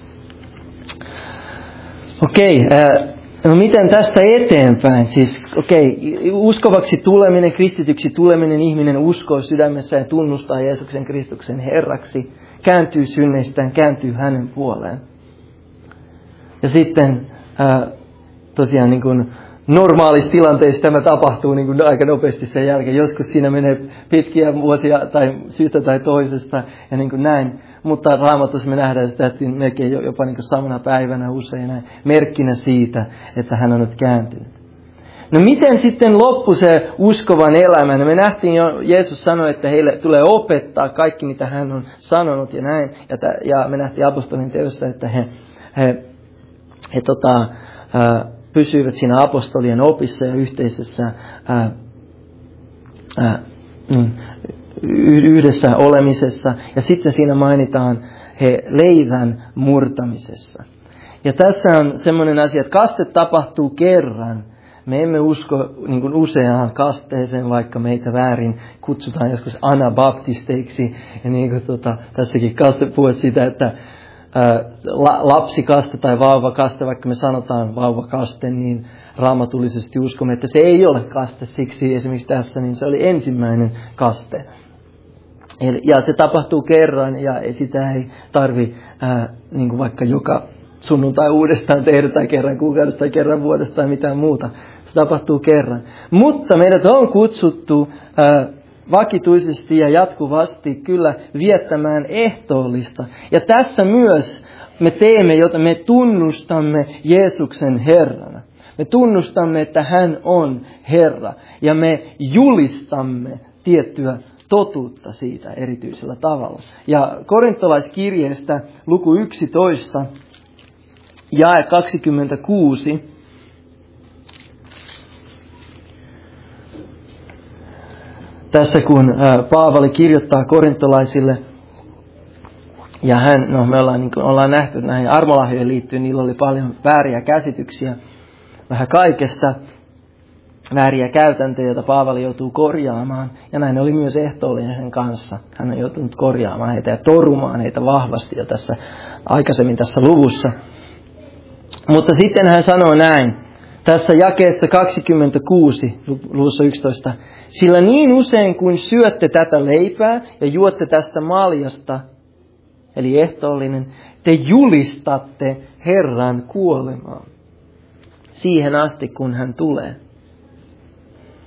Okei, no miten tästä eteenpäin? Siis uskovaksi tuleminen, kristityksi tuleminen, ihminen uskoo sydämessä ja tunnustaa Jeesuksen Kristuksen Herraksi, kääntyy synneistään, kääntyy hänen puoleen. Ja sitten tosiaan niin kuin normaalissa tilanteessa tämä tapahtuu niin kuin aika nopeasti sen jälkeen. Joskus siinä menee pitkiä vuosia tai syystä tai toisesta ja niin kuin näin. Mutta Raamatussa me nähdään sitä melkein jopa niin kuin samana päivänä usein näin, merkkinä siitä, että hän on nyt kääntynyt. No miten sitten loppui se uskovan elämä? No me nähtiin jo, Jeesus sanoi, että heille tulee opettaa kaikki, mitä hän on sanonut ja näin. Ja me nähtiin apostolin teossa, että he pysyivät siinä apostolien opissa ja yhteisessä yhdessä olemisessa. Ja sitten siinä mainitaan he leivän murtamisessa. Ja tässä on semmoinen asia, että kaste tapahtuu kerran. Me emme usko niin kuin useaan kasteeseen, vaikka meitä väärin kutsutaan joskus anabaptisteiksi. Ja niin kuin tässäkin kaste puhuu siitä, että lapsikaste tai vauvakaste, vaikka me sanotaan vauvakaste, niin raamatullisesti uskomme, että se ei ole kaste. Siksi esimerkiksi tässä niin se oli ensimmäinen kaste. Ja se tapahtuu kerran ja sitä ei tarvi niin kuin vaikka joka sunnuntai uudestaan tehdä tai kerran kuukaudesta tai kerran vuodesta tai mitään muuta. Se tapahtuu kerran. Mutta meidät on kutsuttu vakituisesti ja jatkuvasti kyllä viettämään ehtoollista. Ja tässä myös me teemme, jota me tunnustamme Jeesuksen Herrana. Me tunnustamme, että hän on Herra ja me julistamme tiettyä totuutta siitä erityisellä tavalla. Ja korintolaiskirjeestä luku 11, jae 26. Tässä kun Paavali kirjoittaa korintolaisille, ja me ollaan nähty näihin armolahjoihin liittyen, niillä oli paljon vääriä käsityksiä, vähän kaikesta, vääriä käytäntöjä, joita Paavali joutuu korjaamaan. Ja näin oli myös ehtoollinen sen kanssa. Hän on joutunut korjaamaan heitä ja torumaan heitä vahvasti jo aikaisemmin tässä luvussa. Mutta sitten hän sanoo näin, tässä jakeessa 26, luvussa 11. Sillä niin usein kuin syötte tätä leipää ja juotte tästä maljasta, eli ehtoollinen, te julistatte Herran kuolemaa siihen asti, kun hän tulee.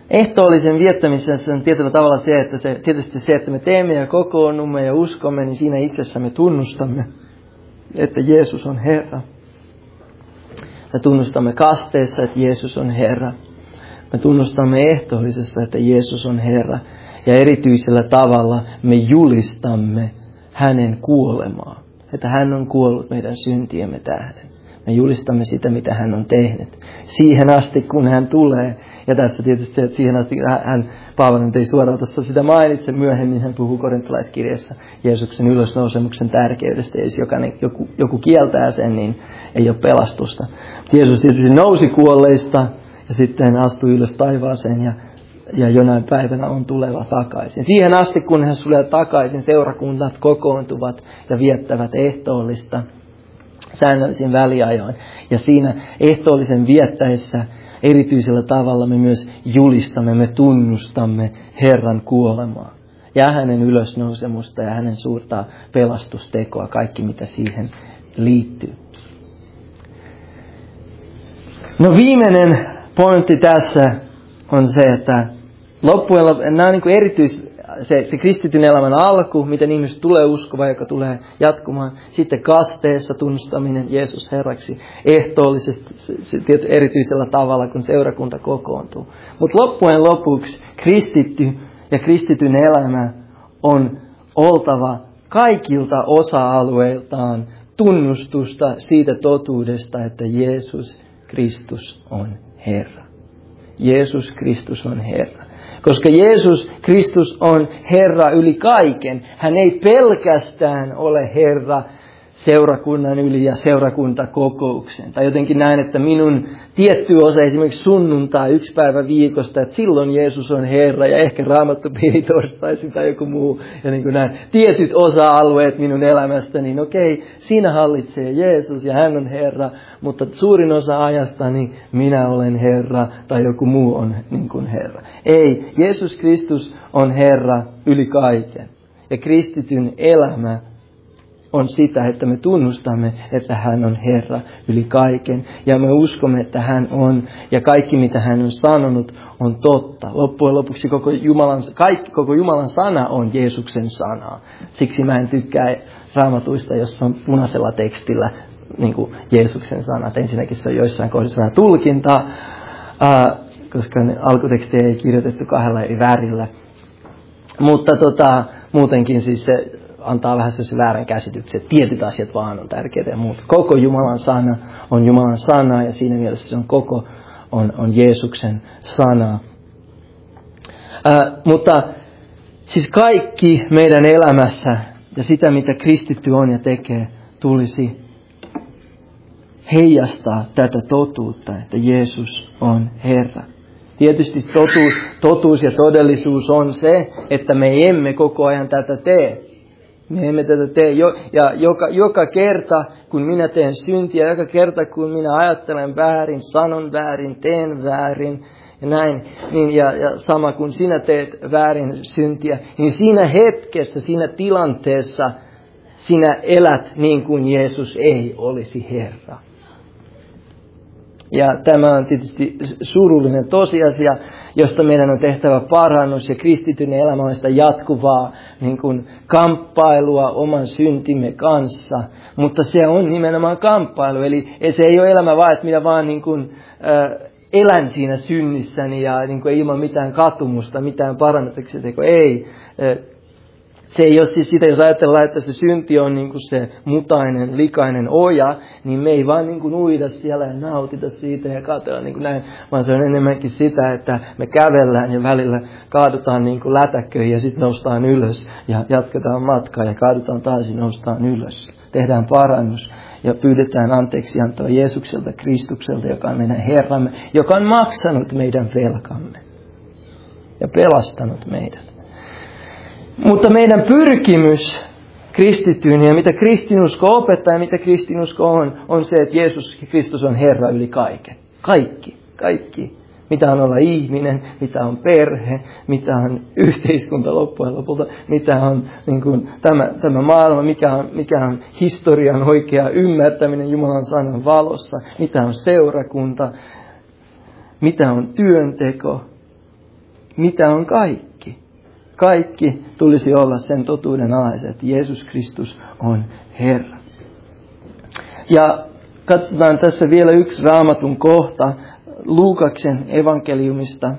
Ehtoollisen viettämisessä on tietyllä tavalla se, että tietysti se, että me teemme ja kokoonnumme ja uskomme, niin siinä itsessämme tunnustamme, että Jeesus on Herra. Me tunnustamme kasteessa, että Jeesus on Herra. Me tunnustamme ehtoollisessa, että Jeesus on Herra. Ja erityisellä tavalla me julistamme hänen kuolemaa. Että hän on kuollut meidän syntiemme tähden. Me julistamme sitä, mitä hän on tehnyt. Siihen asti, kun hän tulee. Ja tässä tietysti, että siihen asti Paavali ei suoraan tuossa sitä mainitse. Myöhemmin hän puhuu korintalaiskirjassa Jeesuksen ylösnousemuksen tärkeydestä. Ja jos joku kieltää sen, niin ei ole pelastusta. Jeesus tietysti nousi kuolleista ja sitten astui ylös taivaaseen ja jonain päivänä on tuleva takaisin. Siihen asti, kun hän tulee takaisin, seurakunnat kokoontuvat ja viettävät ehtoollista säännöllisin väliajoin. Ja siinä ehtoollisen viettäessä erityisellä tavalla me myös julistamme, me tunnustamme Herran kuolemaa. Ja hänen ylösnousemusta ja hänen suurta pelastustekoa, kaikki mitä siihen liittyy. No viimeinen pointti tässä on se, että loppujen lopuksi, nämä on niin kuin se kristityn elämän alku, miten ihmiset tulee uskova, joka tulee jatkumaan. Sitten kasteessa tunnustaminen Jeesus Herraksi ehtoollisesti erityisellä tavalla, kun seurakunta kokoontuu. Mutta loppujen lopuksi kristitty ja kristityn elämä on oltava kaikilta osa-alueiltaan tunnustusta siitä totuudesta, että Jeesus Kristus on Herra. Jeesus Kristus on Herra. Koska Jeesus Kristus on Herra yli kaiken. Hän ei pelkästään ole Herra seurakunnan yli ja seurakuntakokouksen. Tai jotenkin näin, että minun tietty osa, esimerkiksi sunnuntai, 1 päivä viikosta, että silloin Jeesus on Herra ja ehkä raamattupiiri torstaisin tai joku muu. Ja niin kuin näin, tietyt osa-alueet minun elämästäni, niin okei, siinä hallitsee Jeesus ja hän on Herra, mutta suurin osa ajasta niin minä olen Herra tai joku muu on niin kuin Herra. Ei, Jeesus Kristus on Herra yli kaiken. Ja kristityn elämä on sitä, että me tunnustamme, että hän on Herra yli kaiken. Ja me uskomme, että hän on, ja kaikki mitä hän on sanonut on totta. Loppujen lopuksi koko Jumalan sana on Jeesuksen sanaa. Siksi mä en tykkää raamatuista, jossa on punaisella tekstillä niin kuin Jeesuksen sanat. Ensinnäkin se on joissain kohdissa vähän tulkintaa, koska alkuteksti ei kirjoitettu 2 eri värillä. Mutta muutenkin siis se antaa vähän sellaisen väärän käsityksen, että tietyt asiat vaan on tärkeitä ja muuta. Koko Jumalan sana on Jumalan sana ja siinä mielessä se on Jeesuksen sana. Mutta siis kaikki meidän elämässä ja sitä, mitä kristitty on ja tekee, tulisi heijastaa tätä totuutta, että Jeesus on Herra. Tietysti totuus ja todellisuus on se, että me emme koko ajan tätä tee. Me emme tätä tee. Ja joka kerta, kun minä teen syntiä, joka kerta, kun minä ajattelen väärin, sanon väärin, teen väärin ja näin, niin, ja sama kun sinä teet väärin syntiä, niin siinä hetkessä, siinä tilanteessa, sinä elät niin kuin Jeesus ei olisi Herra. Ja tämä on tietysti surullinen tosiasia, josta meidän on tehtävä parannus, ja kristityn elämä on sitä jatkuvaa niin kuin kamppailua oman syntimme kanssa. Mutta se on nimenomaan kamppailu, eli se ei ole elämä vaan, että minä vaan niin kuin, elän siinä synnissäni ja niin kuin ilman mitään katumusta, mitään parannettavaa teko. Ei. Se ei ole siis sitä, jos ajatellaan, että se synti on niin kuin se mutainen, likainen oja, niin me ei vaan niin kuin uida siellä ja nautita siitä ja katsella niin kuin näin, vaan se on enemmänkin sitä, että me kävellään ja välillä kaadutaan niin kuin lätäkköihin ja sitten noustaan ylös ja jatketaan matkaa ja kaadutaan taas ja noustaan ylös. Tehdään parannus ja pyydetään anteeksiantoa Jeesukselta, Kristukselta, joka on meidän Herramme, joka on maksanut meidän velkamme ja pelastanut meidät. Mutta meidän pyrkimys kristityyn ja mitä kristinusko opettaa ja mitä kristinusko on se, että Jeesus Kristus on Herra yli kaiken. Kaikki. Mitä on olla ihminen, mitä on perhe, mitä on yhteiskunta loppujen lopulta, mitä on niin kuin, tämä maailma, mikä on historian oikea ymmärtäminen Jumalan sanan valossa, mitä on seurakunta, mitä on työnteko. mitä on kaikki. Kaikki tulisi olla sen totuuden alaisen, että Jeesus Kristus on Herra. Ja katsotaan tässä vielä yksi Raamatun kohta Luukaksen evankeliumista.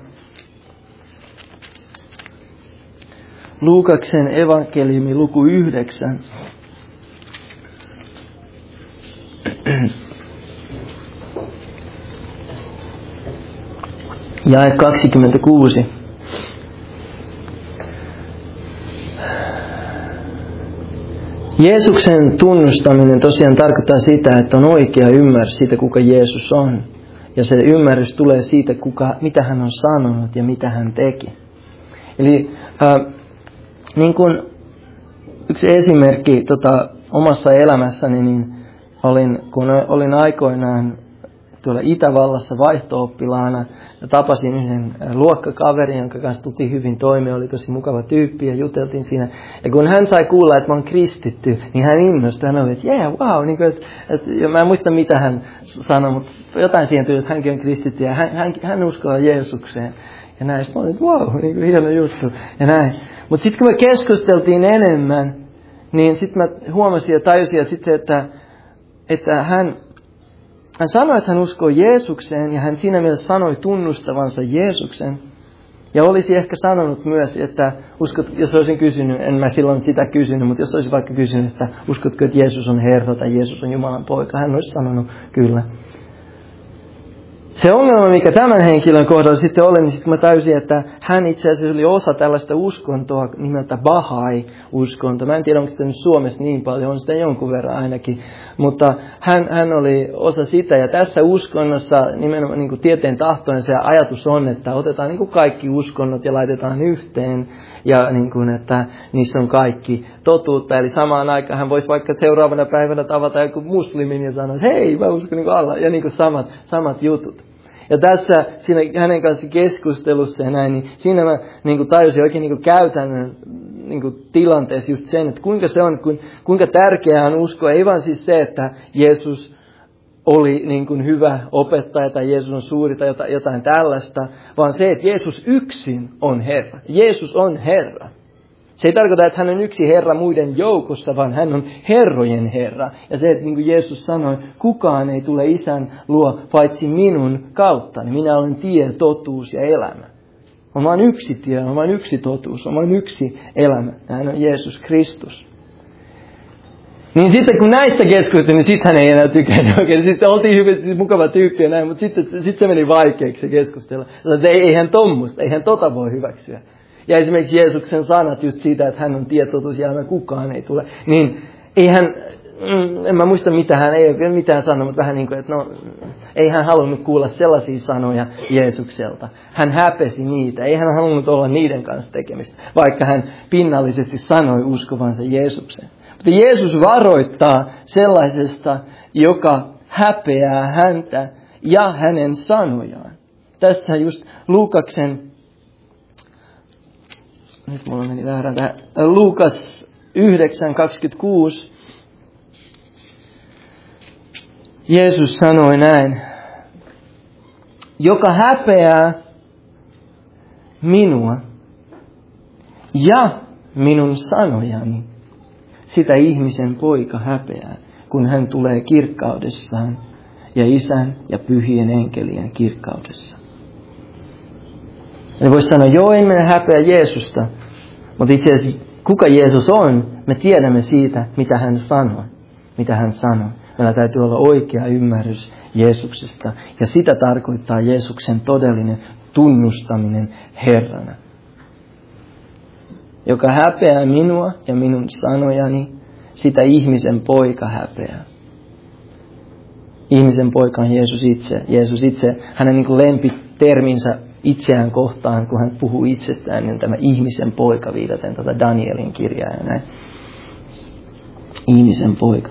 Luukaksen evankeliumi luku 9. Jae 26. Jeesuksen tunnustaminen tosiaan tarkoittaa sitä, että on oikea ymmärrys siitä, kuka Jeesus on. Ja se ymmärrys tulee siitä, mitä hän on sanonut ja mitä hän teki. Eli niin kuin yksi esimerkki omassa elämässäni, niin kun olin aikoinaan tuolla Itävallassa vaihto-oppilaana ja tapasin yhden luokkakaverin, jonka kanssa tultiin hyvin toimeen, oli tosi mukava tyyppi ja juteltiin siinä. Ja kun hän sai kuulla, että mä oon kristitty, niin hän innostui. Hän oli, että wow, niin kuin, ja mä en muista mitä hän sanoi, mutta jotain siihen tuli, että hänkin on kristitty ja hän uskoo Jeesukseen. Ja näin, sitten mä olin, että wow, niin kuin hieno juttu ja näin. Mutta sitten kun me keskusteltiin enemmän, niin sitten mä huomasin ja tajusin ja sitten, että hän sanoi, että hän uskoo Jeesukseen ja hän siinä mielessä sanoi tunnustavansa Jeesuksen. Ja olisi ehkä sanonut myös, että uskot, jos olisin kysynyt, en mä silloin sitä kysynyt, mutta jos olisin vaikka kysynyt, että uskotko, että Jeesus on Herra tai Jeesus on Jumalan poika, hän olisi sanonut kyllä. Se ongelma, mikä tämän henkilön kohdalla sitten oli, niin sitten mä täysin, että hän itse asiassa oli osa tällaista uskontoa nimeltä Bahai-uskonto. Mä en tiedä, onko sitä nyt Suomessa niin paljon, on sitä jonkun verran ainakin. Mutta hän oli osa sitä, ja tässä uskonnossa nimenomaan niin kuin tieteen tahtoinen se ajatus on, että otetaan niin kuin kaikki uskonnot ja laitetaan yhteen. Ja niin kuin, että niissä on kaikki totuutta. Eli samaan aikaan hän voisi vaikka seuraavana päivänä tavata joku muslimin ja sanoa, että hei, mä uskon niin kuin Allah. Ja niin kuin samat jutut. Ja tässä siinä hänen kanssa keskustelussa ja näin, niin siinä mä niin kuin tajusin oikein niin kuin käytännön niin kuin tilanteessa just sen, että kuinka se on, kuinka tärkeää on uskoa. Ei vaan siis se, että Jeesus oli niin kuin hyvä opettaja tai Jeesus on suuri tai jotain tällaista, vaan se, että Jeesus yksin on Herra. Jeesus on Herra. Se ei tarkoita, että hän on yksi Herra muiden joukossa, vaan hän on herrojen Herra. Ja se, että niin kuin Jeesus sanoi, kukaan ei tule Isän luo paitsi minun kauttani. Minä olen tie, totuus ja elämä. On vain yksi tie, on vain yksi totuus, on vain yksi elämä. Ja hän on Jeesus Kristus. Niin sitten kun näistä keskusteltiin, niin sitten hän ei enää tykännyt oikein. Sitten oltiin hyvin mukava tyyppi ja näin, mutta sitten se meni vaikeaksi se keskustella. Eihän tommoista, eihän tota voi hyväksyä. Ja esimerkiksi Jeesuksen sanat just siitä, että hän on tie, totuus ja elämä, kukaan ei tule. Niin eihän, en mä muista mitä hän ei oikein mitään sanonut, mutta vähän niin kuin, että ei hän halunnut kuulla sellaisia sanoja Jeesukselta. Hän häpesi niitä, ei hän halunnut olla niiden kanssa tekemistä, vaikka hän pinnallisesti sanoi uskovansa Jeesukseen. Mutta Jeesus varoittaa sellaisesta, joka häpeää häntä ja hänen sanojaan. Tässä just Luukaksen, nyt mulla meni väärän tähän, Luukas 9:26. Jeesus sanoi näin, joka häpeää minua ja minun sanojani, sitä ihmisen poika häpeää, kun hän tulee kirkkaudessaan ja Isän ja pyhien enkelien kirkkaudessa. Eli voisi sanoa, joo, emme häpeä Jeesusta, mutta itse asiassa kuka Jeesus on, me tiedämme siitä, mitä hän sanoi. Mitä hän sanoi. Meillä täytyy olla oikea ymmärrys Jeesuksesta. Ja sitä tarkoittaa Jeesuksen todellinen tunnustaminen Herrana. Joka häpeää minua ja minun sanojani, sitä ihmisen poika häpeää. Ihmisen poika on Jeesus itse. Jeesus itse, hänen niin kuin lempiterminsä itseään kohtaan, kun hän puhuu itsestään, niin tämä ihmisen poika, viitaten tätä Danielin kirjaa ja näin. Ihmisen poika.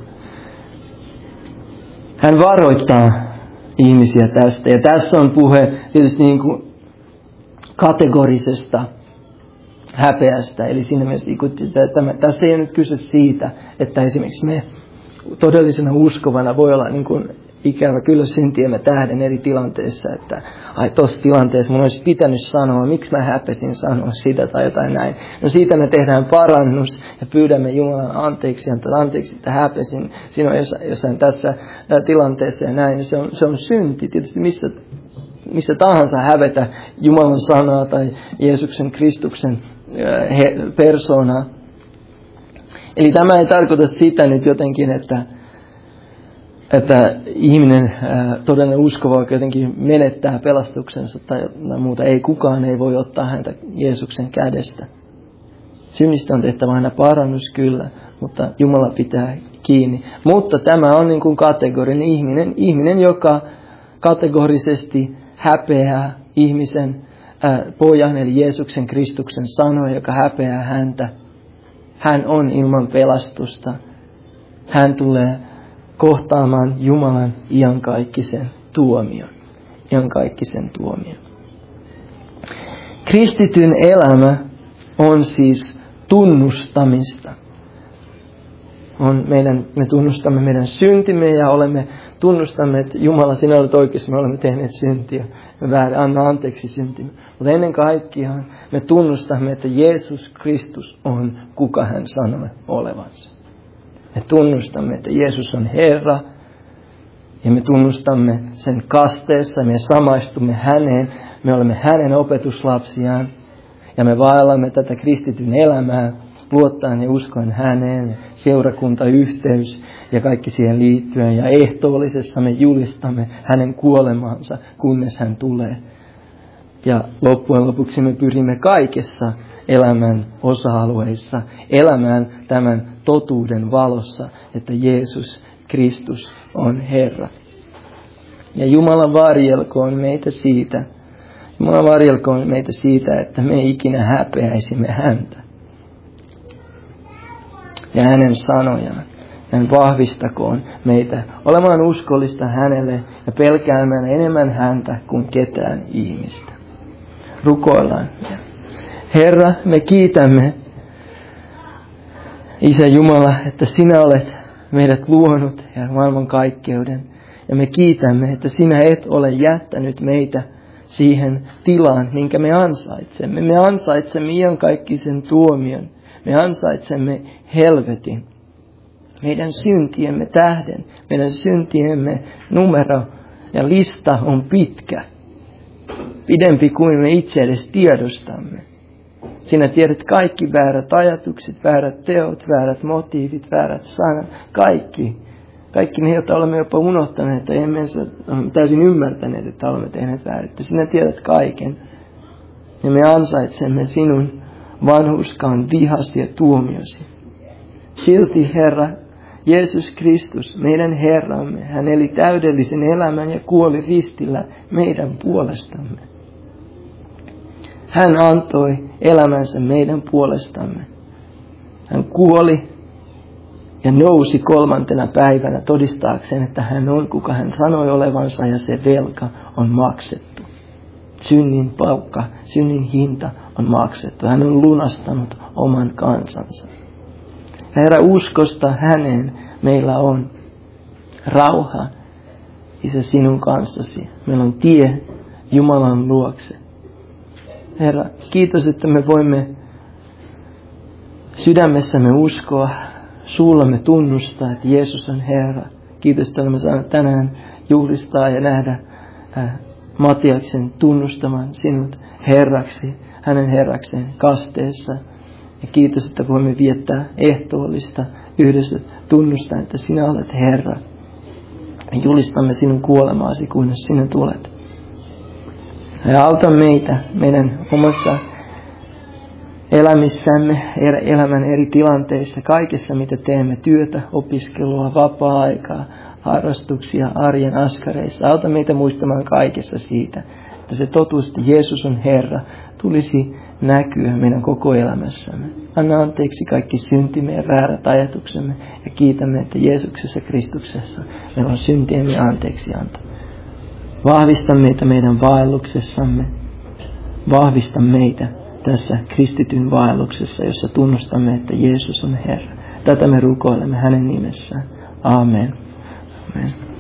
Hän varoittaa ihmisiä tästä. Ja tässä on puhe tietysti niin kuin kategorisesta häpeästä. Eli siinä mielessä, tässä ei ole nyt kyse siitä, että esimerkiksi me todellisena uskovana voi olla niin kuin ikävä kyllä syntiemme tähden eri tilanteissa, että tuossa tilanteessa mun olisi pitänyt sanoa, miksi mä häpesin sanoa sitä tai jotain näin. No siitä me tehdään parannus ja pyydämme Jumalan anteeksi, että häpesin sinua jossain tässä tilanteessa ja näin. Se on synti tietysti missä tahansa hävetä Jumalan sanaa tai Jeesuksen Kristuksen persoonaa. Eli tämä ei tarkoita sitä nyt jotenkin, että ihminen, todellinen uskova, vaikka jotenkin menettää pelastuksensa tai muuta. Ei kukaan ei voi ottaa häntä Jeesuksen kädestä. Synnistä on tehtävä aina parannus kyllä, mutta Jumala pitää kiinni. Mutta tämä on niin kuin kategorinen ihminen, joka kategorisesti häpeää ihmisen pojan eli Jeesuksen Kristuksen sanoja, joka häpeää häntä. Hän on ilman pelastusta. Hän tulee kohtaamaan Jumalan iankaikkisen tuomion. Kristityn elämä on siis tunnustamista. Me tunnustamme meidän syntimme ja tunnustamme, että Jumala, sinä olet oikeassa, me olemme tehneet syntiä. Anna anteeksi syntimme. Mutta ennen kaikkea me tunnustamme, että Jeesus Kristus on, kuka hän sanoo olevansa. Me tunnustamme, että Jeesus on Herra. Ja me tunnustamme sen kasteessa, me samaistumme häneen. Me olemme hänen opetuslapsiaan. Ja me vaellamme tätä kristityn elämää, luottaen ja uskoen häneen, seurakuntayhteys ja kaikki siihen liittyen. Ja ehtoollisessa me julistamme hänen kuolemaansa, kunnes hän tulee. Ja loppujen lopuksi me pyrimme kaikessa elämän osa-alueissa elämään tämän totuuden valossa, että Jeesus Kristus on Herra. Ja Jumala varjelkoon meitä siitä. Jumala varjelkoon meitä siitä, että me ikinä häpeäisimme häntä ja hänen sanojaan. Hän vahvistakoon meitä olemaan uskollista hänelle ja pelkäämään enemmän häntä kuin ketään ihmistä. Rukoillaan. Herra, me kiitämme, Isä Jumala, että sinä olet meidät luonut ja maailmankaikkeuden. Ja me kiitämme, että sinä et ole jättänyt meitä siihen tilaan, minkä me ansaitsemme. Me ansaitsemme iankaikkisen tuomion. Me ansaitsemme helvetin. Meidän syntiemme tähden, meidän syntiemme numero ja lista on pitkä. Pidempi kuin me itse edes tiedostamme. Sinä tiedät kaikki väärät ajatukset, väärät teot, väärät motiivit, väärät sanat. Kaikki ne, joita olemme jopa unohtaneet tai emme täysin ymmärtäneet, että olemme tehneet väärin. Sinä tiedät kaiken. Ja me ansaitsemme sinun vanhurskaan vihasi ja tuomiosi. Silti Herra, Jeesus Kristus, meidän Herramme, hän eli täydellisen elämän ja kuoli ristillä meidän puolestamme. Hän antoi elämänsä meidän puolestamme. Hän kuoli ja nousi 3. päivänä todistaakseen, että hän on, kuka hän sanoi olevansa, ja se velka on maksettu. Synnin palkka, synnin hinta on maksettu. Hän on lunastanut oman kansansa. Herra, uskosta häneen meillä on rauha, Isä, sinun kanssasi. Meillä on tie Jumalan luokse. Herra, kiitos, että me voimme sydämessämme uskoa, suullamme tunnustaa, että Jeesus on Herra. Kiitos, että olemme saaneet tänään juhlistaa ja nähdä Matiaksen tunnustamaan sinut Herraksi, hänen Herrakseen kasteessa. Ja kiitos, että voimme viettää ehtoollista yhdessä tunnustaen, että sinä olet Herra. Ja julistamme sinun kuolemaasi, kunnes sinä tulet. Ja auta meitä meidän omassa elämissämme, elämän eri tilanteissa, kaikessa mitä teemme, työtä, opiskelua, vapaa-aikaa, harrastuksia, arjen askareissa. Auta meitä muistamaan kaikessa siitä, että se totuus, että Jeesus on Herra, tulisi näkyä meidän koko elämässämme. Anna anteeksi kaikki syntimme ja väärät ajatuksemme ja kiitämme, että Jeesuksessa Kristuksessa meillä on syntiemme anteeksianto. Vahvista meitä meidän vaelluksessamme. Vahvista meitä tässä kristityn vaelluksessa, jossa tunnustamme, että Jeesus on Herra. Tätä me rukoilemme hänen nimessään. Amen. Amen.